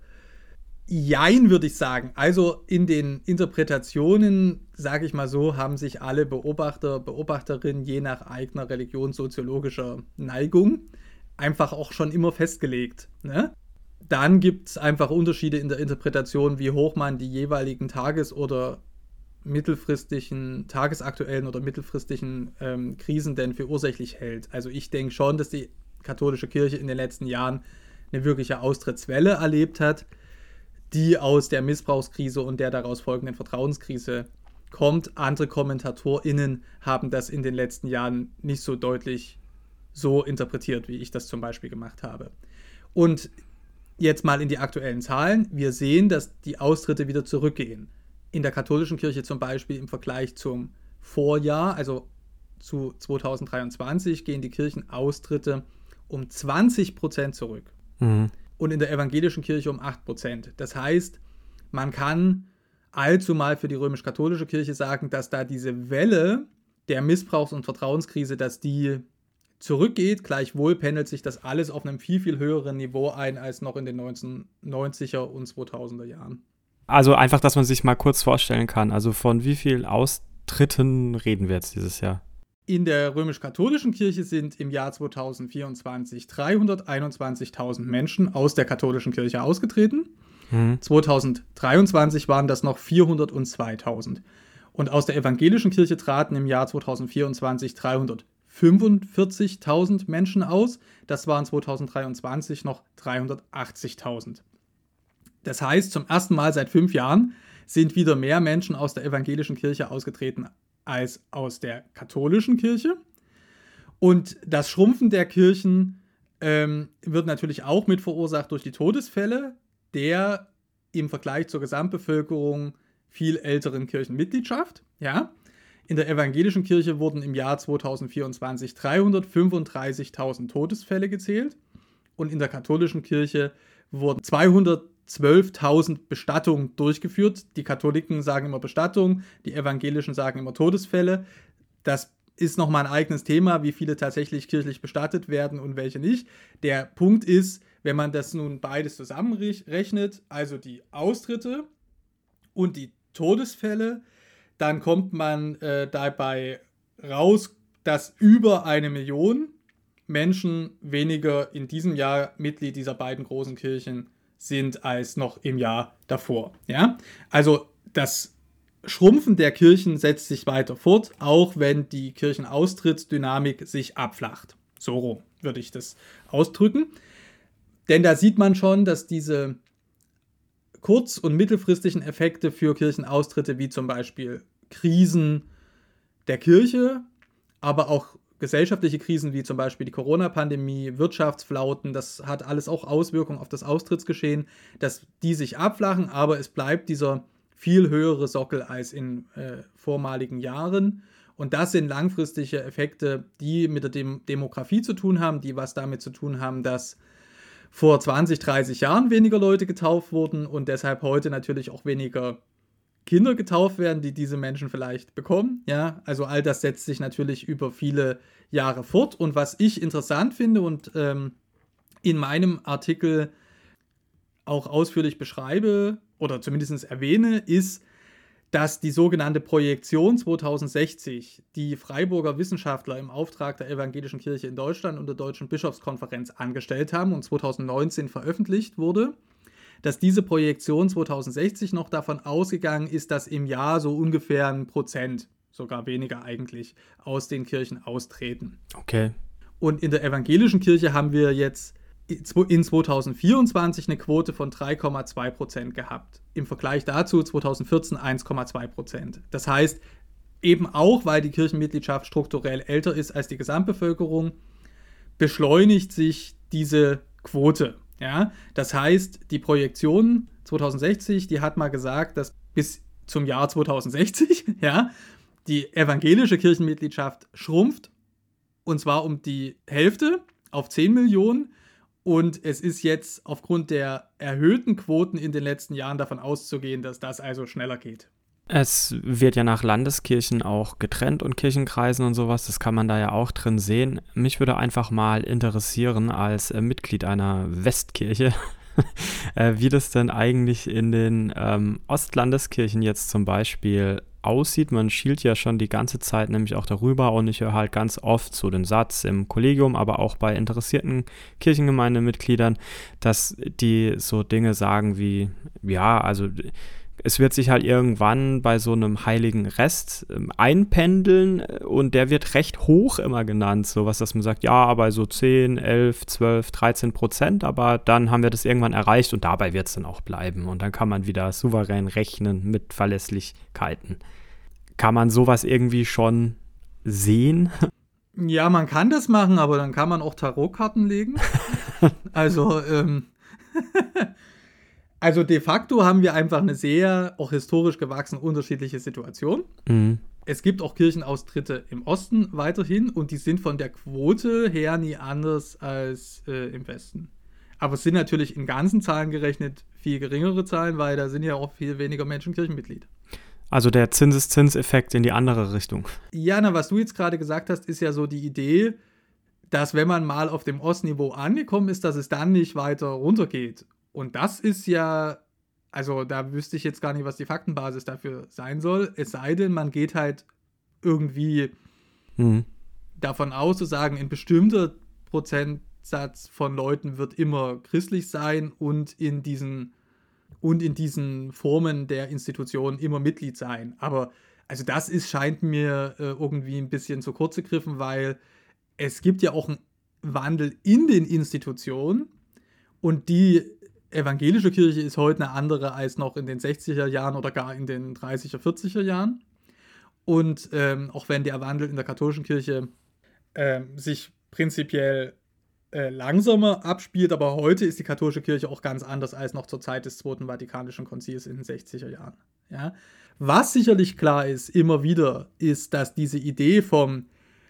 Jein, würde ich sagen. Also in den Interpretationen, sage ich mal so, haben sich alle Beobachter, Beobachterinnen je nach eigener religionssoziologischer Neigung einfach auch schon immer festgelegt. Ne? Dann gibt es einfach Unterschiede in der Interpretation, wie hoch man die jeweiligen Tages- oder mittelfristigen, tagesaktuellen oder mittelfristigen ähm, Krisen denn für ursächlich hält. Also ich denke schon, dass die katholische Kirche in den letzten Jahren eine wirkliche Austrittswelle erlebt hat, die aus der Missbrauchskrise und der daraus folgenden Vertrauenskrise kommt. Andere KommentatorInnen haben das in den letzten Jahren nicht so deutlich so interpretiert, wie ich das zum Beispiel gemacht habe. Und jetzt mal in die aktuellen Zahlen. Wir sehen, dass die Austritte wieder zurückgehen. In der katholischen Kirche zum Beispiel im Vergleich zum Vorjahr, also zu zwanzig dreiundzwanzig, gehen die Kirchenaustritte um zwanzig Prozent zurück. Mhm. Und in der evangelischen Kirche um acht Prozent. Das heißt, man kann allzu mal für die römisch-katholische Kirche sagen, dass da diese Welle der Missbrauchs- und Vertrauenskrise, dass die zurückgeht. Gleichwohl pendelt sich das alles auf einem viel, viel höheren Niveau ein als noch in den neunzehnhundertneunziger und zweitausender Jahren. Also einfach, dass man sich mal kurz vorstellen kann. Also von wie vielen Austritten reden wir jetzt dieses Jahr? In der römisch-katholischen Kirche sind im Jahr zweitausendvierundzwanzig dreihunderteinundzwanzigtausend Menschen aus der katholischen Kirche ausgetreten. Mhm. zweitausenddreiundzwanzig waren das noch vierhundertzweitausend. Und aus der evangelischen Kirche traten im Jahr zweitausendvierundzwanzig dreihundertfünfundvierzigtausend Menschen aus. Das waren zweitausenddreiundzwanzig noch dreihundertachtzigtausend. Das heißt, zum ersten Mal seit fünf Jahren sind wieder mehr Menschen aus der evangelischen Kirche ausgetreten als aus der katholischen Kirche. Und das Schrumpfen der Kirchen ähm, wird natürlich auch mit verursacht durch die Todesfälle der im Vergleich zur Gesamtbevölkerung viel älteren Kirchenmitgliedschaft. Ja? In der evangelischen Kirche wurden im Jahr zweitausendvierundzwanzig dreihundertfünfunddreißigtausend Todesfälle gezählt und in der katholischen Kirche wurden zweihundertzwölftausend Bestattungen durchgeführt. Die Katholiken sagen immer Bestattung, die Evangelischen sagen immer Todesfälle. Das ist nochmal ein eigenes Thema, wie viele tatsächlich kirchlich bestattet werden und welche nicht. Der Punkt ist, wenn man das nun beides zusammenrechnet, also die Austritte und die Todesfälle, dann kommt man äh, dabei raus, dass über eine Million Menschen weniger in diesem Jahr Mitglied dieser beiden großen Kirchen sind als noch im Jahr davor. Ja? Also das Schrumpfen der Kirchen setzt sich weiter fort, auch wenn die Kirchenaustrittsdynamik sich abflacht. So rum würde ich das ausdrücken. Denn da sieht man schon, dass diese kurz- und mittelfristigen Effekte für Kirchenaustritte, wie zum Beispiel Krisen der Kirche, aber auch gesellschaftliche Krisen, wie zum Beispiel die Corona-Pandemie, Wirtschaftsflauten, das hat alles auch Auswirkungen auf das Austrittsgeschehen, dass die sich abflachen, aber es bleibt dieser viel höhere Sockel als in äh, vormaligen Jahren. Und das sind langfristige Effekte, die mit der Dem- Demografie zu tun haben, die was damit zu tun haben, dass vor zwanzig, dreißig Jahren weniger Leute getauft wurden und deshalb heute natürlich auch weniger Kinder getauft werden, die diese Menschen vielleicht bekommen. Ja, also all das setzt sich natürlich über viele Jahre fort. Und was ich interessant finde und ähm, in meinem Artikel auch ausführlich beschreibe, oder zumindest erwähne, ist, dass die sogenannte Projektion zweitausendsechzig, die Freiburger Wissenschaftler im Auftrag der Evangelischen Kirche in Deutschland und der Deutschen Bischofskonferenz angestellt haben und zweitausendneunzehn veröffentlicht wurde, dass diese Projektion zweitausendsechzig noch davon ausgegangen ist, dass im Jahr so ungefähr ein Prozent, sogar weniger eigentlich, aus den Kirchen austreten. Okay. Und in der evangelischen Kirche haben wir jetzt in zweitausendvierundzwanzig eine Quote von drei Komma zwei Prozent gehabt. Im Vergleich dazu zweitausendvierzehn eins Komma zwei Prozent. Das heißt, eben auch, weil die Kirchenmitgliedschaft strukturell älter ist als die Gesamtbevölkerung, beschleunigt sich diese Quote. Ja? Das heißt, die Projektion zweitausendsechzig, die hat mal gesagt, dass bis zum Jahr zweitausendsechzig ja, die evangelische Kirchenmitgliedschaft schrumpft, und zwar um die Hälfte auf zehn Millionen. Und es ist jetzt aufgrund der erhöhten Quoten in den letzten Jahren davon auszugehen, dass das also schneller geht. Es wird ja nach Landeskirchen auch getrennt und Kirchenkreisen und sowas, das kann man da ja auch drin sehen. Mich würde einfach mal interessieren als äh, Mitglied einer Westkirche, äh, wie das denn eigentlich in den ähm, Ostlandeskirchen jetzt zum Beispiel aussieht. Man schielt ja schon die ganze Zeit nämlich auch darüber und ich höre halt ganz oft so den Satz im Kollegium, aber auch bei interessierten Kirchengemeindemitgliedern, dass die so Dinge sagen wie, ja, also es wird sich halt irgendwann bei so einem heiligen Rest ähm, einpendeln und der wird recht hoch immer genannt, sowas, dass man sagt, ja, bei so zehn, elf, zwölf, dreizehn Prozent, aber dann haben wir das irgendwann erreicht und dabei wird es dann auch bleiben und dann kann man wieder souverän rechnen mit Verlässlichkeiten. Kann man sowas irgendwie schon sehen? Ja, man kann das machen, aber dann kann man auch Tarotkarten legen. also, ähm, also de facto haben wir einfach eine sehr, auch historisch gewachsen, unterschiedliche Situation. Mhm. Es gibt auch Kirchenaustritte im Osten weiterhin und die sind von der Quote her nie anders als äh, im Westen. Aber es sind natürlich in ganzen Zahlen gerechnet viel geringere Zahlen, weil da sind ja auch viel weniger Menschen Kirchenmitglied. Also der Zinseszinseffekt in die andere Richtung. Ja, na, was du jetzt gerade gesagt hast, ist ja so die Idee, dass wenn man mal auf dem Ostniveau angekommen ist, dass es dann nicht weiter runtergeht. Und das ist ja, also da wüsste ich jetzt gar nicht, was die Faktenbasis dafür sein soll. Es sei denn, man geht halt irgendwie mhm. davon aus, zu sagen, ein bestimmter Prozentsatz von Leuten wird immer christlich sein und in diesen und in diesen Formen der Institution immer Mitglied sein. Aber also das ist, scheint mir äh, irgendwie ein bisschen zu kurz gegriffen, weil es gibt ja auch einen Wandel in den Institutionen und die evangelische Kirche ist heute eine andere als noch in den sechziger Jahren oder gar in den dreißiger, vierziger Jahren. Und ähm, auch wenn der Wandel in der katholischen Kirche ähm, sich prinzipiell äh, langsamer abspielt, aber heute ist die katholische Kirche auch ganz anders als noch zur Zeit des Zweiten Vatikanischen Konzils in den sechziger Jahren. Ja? Was sicherlich klar ist, immer wieder, ist, dass diese Idee vom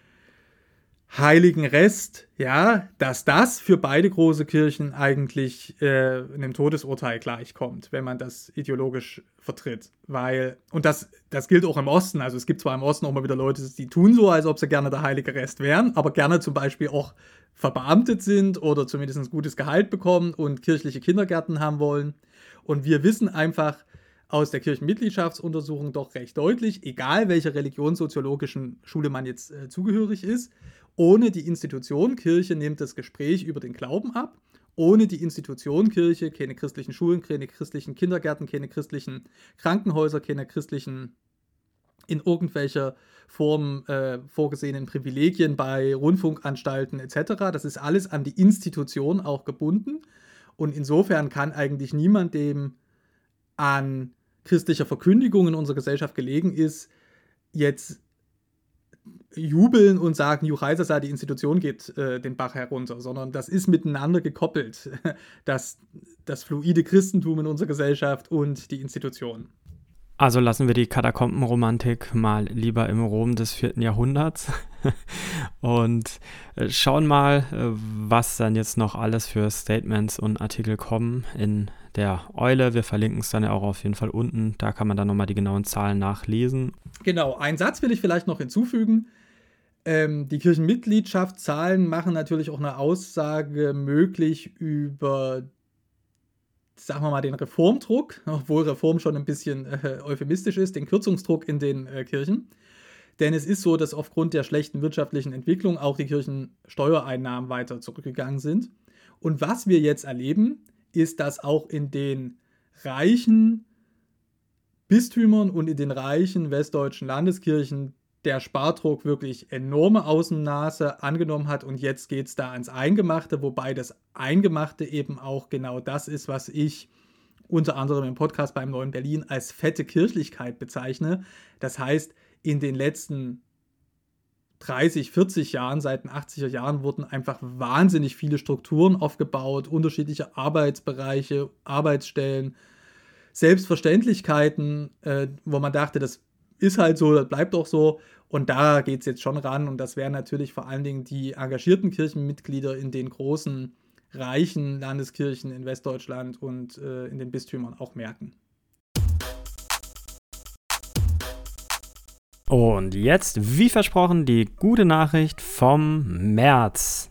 Heiligen Rest, ja, dass das für beide große Kirchen eigentlich äh, einem Todesurteil gleichkommt, wenn man das ideologisch vertritt. Weil, und das, das gilt auch im Osten, also es gibt zwar im Osten auch mal wieder Leute, die tun so, als ob sie gerne der Heilige Rest wären, aber gerne zum Beispiel auch verbeamtet sind oder zumindest ein gutes Gehalt bekommen und kirchliche Kindergärten haben wollen. Und wir wissen einfach aus der Kirchenmitgliedschaftsuntersuchung doch recht deutlich, egal welcher religionssoziologischen Schule man jetzt äh, zugehörig ist, ohne die Institution Kirche nimmt das Gespräch über den Glauben ab. Ohne die Institution Kirche keine christlichen Schulen, keine christlichen Kindergärten, keine christlichen Krankenhäuser, keine christlichen in irgendwelcher Form äh, vorgesehenen Privilegien bei Rundfunkanstalten et cetera. Das ist alles an die Institution auch gebunden. Und insofern kann eigentlich niemand, dem an christlicher Verkündigung in unserer Gesellschaft gelegen ist, jetzt jubeln und sagen, Juchheisasa, die Institution geht äh, den Bach herunter, sondern das ist miteinander gekoppelt, das, das fluide Christentum in unserer Gesellschaft und die Institution. Also lassen wir die Katakombenromantik mal lieber im Rom des vierten Jahrhunderts und äh, schauen mal, äh, was dann jetzt noch alles für Statements und Artikel kommen in der Eule. Wir verlinken es dann ja auch auf jeden Fall unten. Da kann man dann nochmal die genauen Zahlen nachlesen. Genau, einen Satz will ich vielleicht noch hinzufügen. Ähm, die Kirchenmitgliedschaftszahlen machen natürlich auch eine Aussage möglich über sagen wir mal, den Reformdruck, obwohl Reform schon ein bisschen äh, euphemistisch ist, den Kürzungsdruck in den äh, Kirchen. Denn es ist so, dass aufgrund der schlechten wirtschaftlichen Entwicklung auch die Kirchensteuereinnahmen weiter zurückgegangen sind. Und was wir jetzt erleben, ist, dass auch in den reichen Bistümern und in den reichen westdeutschen Landeskirchen der Spardruck wirklich enorme Außennase angenommen hat und jetzt geht es da ans Eingemachte, wobei das Eingemachte eben auch genau das ist, was ich unter anderem im Podcast beim Neuen Berlin als fette Kirchlichkeit bezeichne. Das heißt, in den letzten dreißig, vierzig Jahren, seit den achtziger Jahren, wurden einfach wahnsinnig viele Strukturen aufgebaut, unterschiedliche Arbeitsbereiche, Arbeitsstellen, Selbstverständlichkeiten, äh, wo man dachte, das ist halt so, das bleibt auch so. Und da geht es jetzt schon ran. Und das werden natürlich vor allen Dingen die engagierten Kirchenmitglieder in den großen, reichen Landeskirchen in Westdeutschland und äh, in den Bistümern auch merken. Und jetzt, wie versprochen, die gute Nachricht vom März.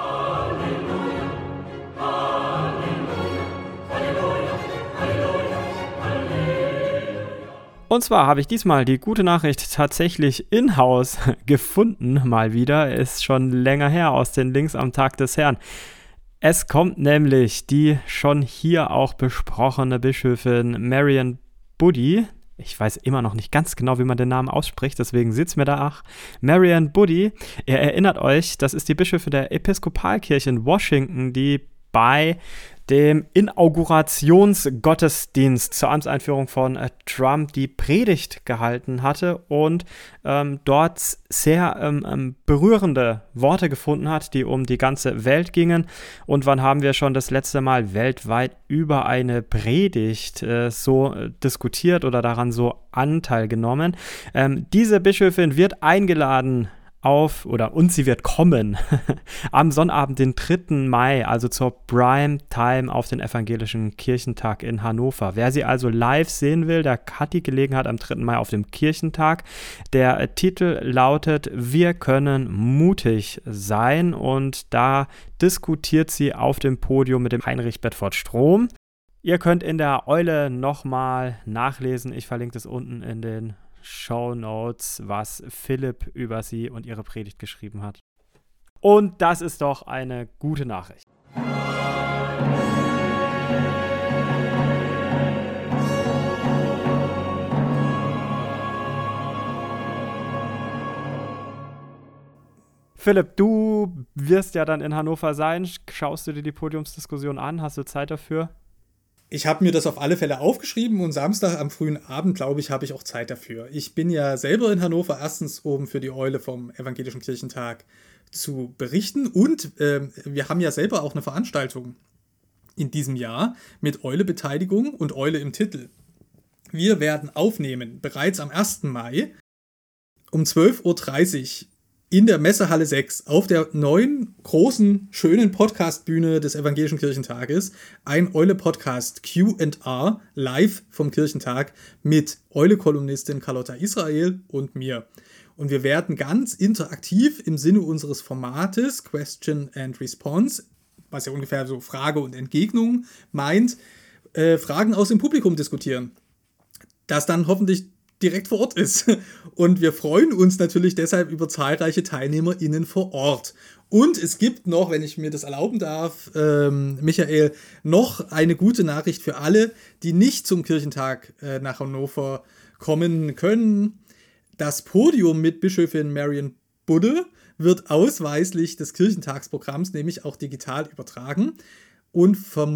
Und zwar habe ich diesmal die gute Nachricht tatsächlich in-house gefunden, mal wieder. Ist schon länger her aus den Links am Tag des Herrn. Es kommt nämlich die schon hier auch besprochene Bischöfin Marian Budde. Ich weiß immer noch nicht ganz genau, wie man den Namen ausspricht, deswegen sitzt mir da, ach, Marian Budde. Ihr erinnert euch, das ist die Bischöfin der Episkopalkirche in Washington, die bei dem Inaugurationsgottesdienst zur Amtseinführung von äh, Trump die Predigt gehalten hatte und ähm, dort sehr ähm, ähm, berührende Worte gefunden hat, die um die ganze Welt gingen. Und wann haben wir schon das letzte Mal weltweit über eine Predigt äh, so äh, diskutiert oder daran so Anteil genommen? Ähm, diese Bischöfin wird eingeladen auf, oder und sie wird kommen, am Sonnabend, den dritten Mai, also zur Prime Time auf den Evangelischen Kirchentag in Hannover. Wer sie also live sehen will, der hat die Gelegenheit am dritten Mai auf dem Kirchentag. Der Titel lautet Wir können mutig sein und da diskutiert sie auf dem Podium mit dem Heinrich Bedford Strom. Ihr könnt in der Eule nochmal nachlesen, ich verlinke das unten in den Shownotes, was Philipp über sie und ihre Predigt geschrieben hat. Und das ist doch eine gute Nachricht. Philipp, du wirst ja dann in Hannover sein. Schaust du dir die Podiumsdiskussion an? Hast du Zeit dafür? Ich habe mir das auf alle Fälle aufgeschrieben und Samstag am frühen Abend, glaube ich, habe ich auch Zeit dafür. Ich bin ja selber in Hannover, erstens oben für die Eule vom Evangelischen Kirchentag zu berichten und äh, wir haben ja selber auch eine Veranstaltung in diesem Jahr mit Eule-Beteiligung und Eule im Titel. Wir werden aufnehmen, bereits am ersten Mai um zwölf Uhr dreißig in der Messehalle sechs auf der neuen, großen, schönen Podcastbühne des Evangelischen Kirchentages ein Eule-Podcast Q and A live vom Kirchentag mit Eule-Kolumnistin Carlotta Israel und mir. Und wir werden ganz interaktiv im Sinne unseres Formates Question and Response, was ja ungefähr so Frage und Entgegnung meint, äh, Fragen aus dem Publikum diskutieren. Das dann hoffentlich direkt vor Ort ist. Und wir freuen uns natürlich deshalb über zahlreiche TeilnehmerInnen vor Ort. Und es gibt noch, wenn ich mir das erlauben darf, ähm, Michael, noch eine gute Nachricht für alle, die nicht zum Kirchentag äh, nach Hannover kommen können. Das Podium mit Bischöfin Marian Budde wird ausweislich des Kirchentagsprogramms nämlich auch digital übertragen. Und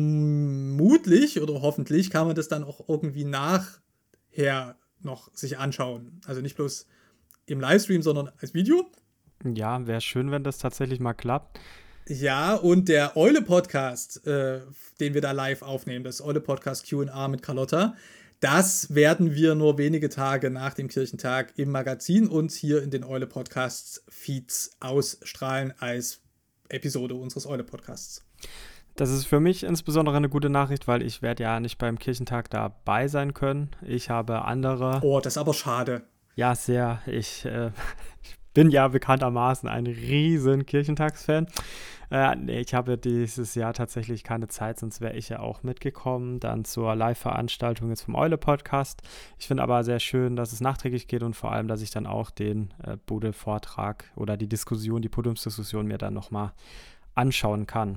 vermutlich oder hoffentlich kann man das dann auch irgendwie nachher noch sich anschauen. Also nicht bloß im Livestream, sondern als Video. Ja, wäre schön, wenn das tatsächlich mal klappt. Ja, und der Eule-Podcast, äh, den wir da live aufnehmen, das Eule-Podcast Q and A mit Carlotta, das werden wir nur wenige Tage nach dem Kirchentag im Magazin und hier in den Eule-Podcasts-Feeds ausstrahlen als Episode unseres Eule-Podcasts. Das ist für mich insbesondere eine gute Nachricht, weil ich werde ja nicht beim Kirchentag dabei sein können. Ich habe andere. Oh, das ist aber schade. Ja, sehr. Ich äh, bin ja bekanntermaßen ein riesen Kirchentagsfan. Äh, nee, ich habe dieses Jahr tatsächlich keine Zeit, sonst wäre ich ja auch mitgekommen, dann zur Live-Veranstaltung jetzt vom Eule-Podcast. Ich finde aber sehr schön, dass es nachträglich geht und vor allem, dass ich dann auch den äh, Bude-Vortrag oder die Diskussion, die Podiumsdiskussion mir dann nochmal anschauen kann.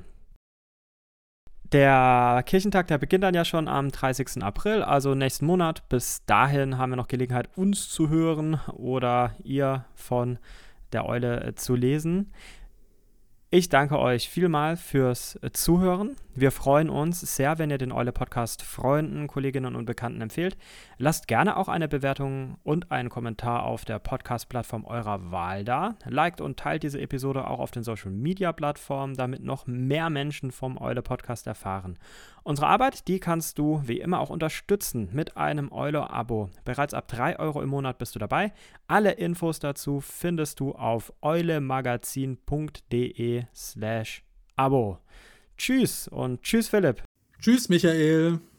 Der Kirchentag, der beginnt dann ja schon am dreißigsten April, also nächsten Monat. Bis dahin haben wir noch Gelegenheit, uns zu hören oder ihr von der Eule äh, zu lesen. Ich danke euch vielmal fürs Zuhören. Wir freuen uns sehr, wenn ihr den Eule-Podcast Freunden, Kolleginnen und Bekannten empfehlt. Lasst gerne auch eine Bewertung und einen Kommentar auf der Podcast-Plattform eurer Wahl da. Liked und teilt diese Episode auch auf den Social-Media-Plattformen, damit noch mehr Menschen vom Eule-Podcast erfahren. Unsere Arbeit, die kannst du wie immer auch unterstützen mit einem Eule-Abo. Bereits ab drei Euro im Monat bist du dabei. Alle Infos dazu findest du auf eulemagazin.de slash Abo. Tschüss und tschüss Philipp. Tschüss Michael.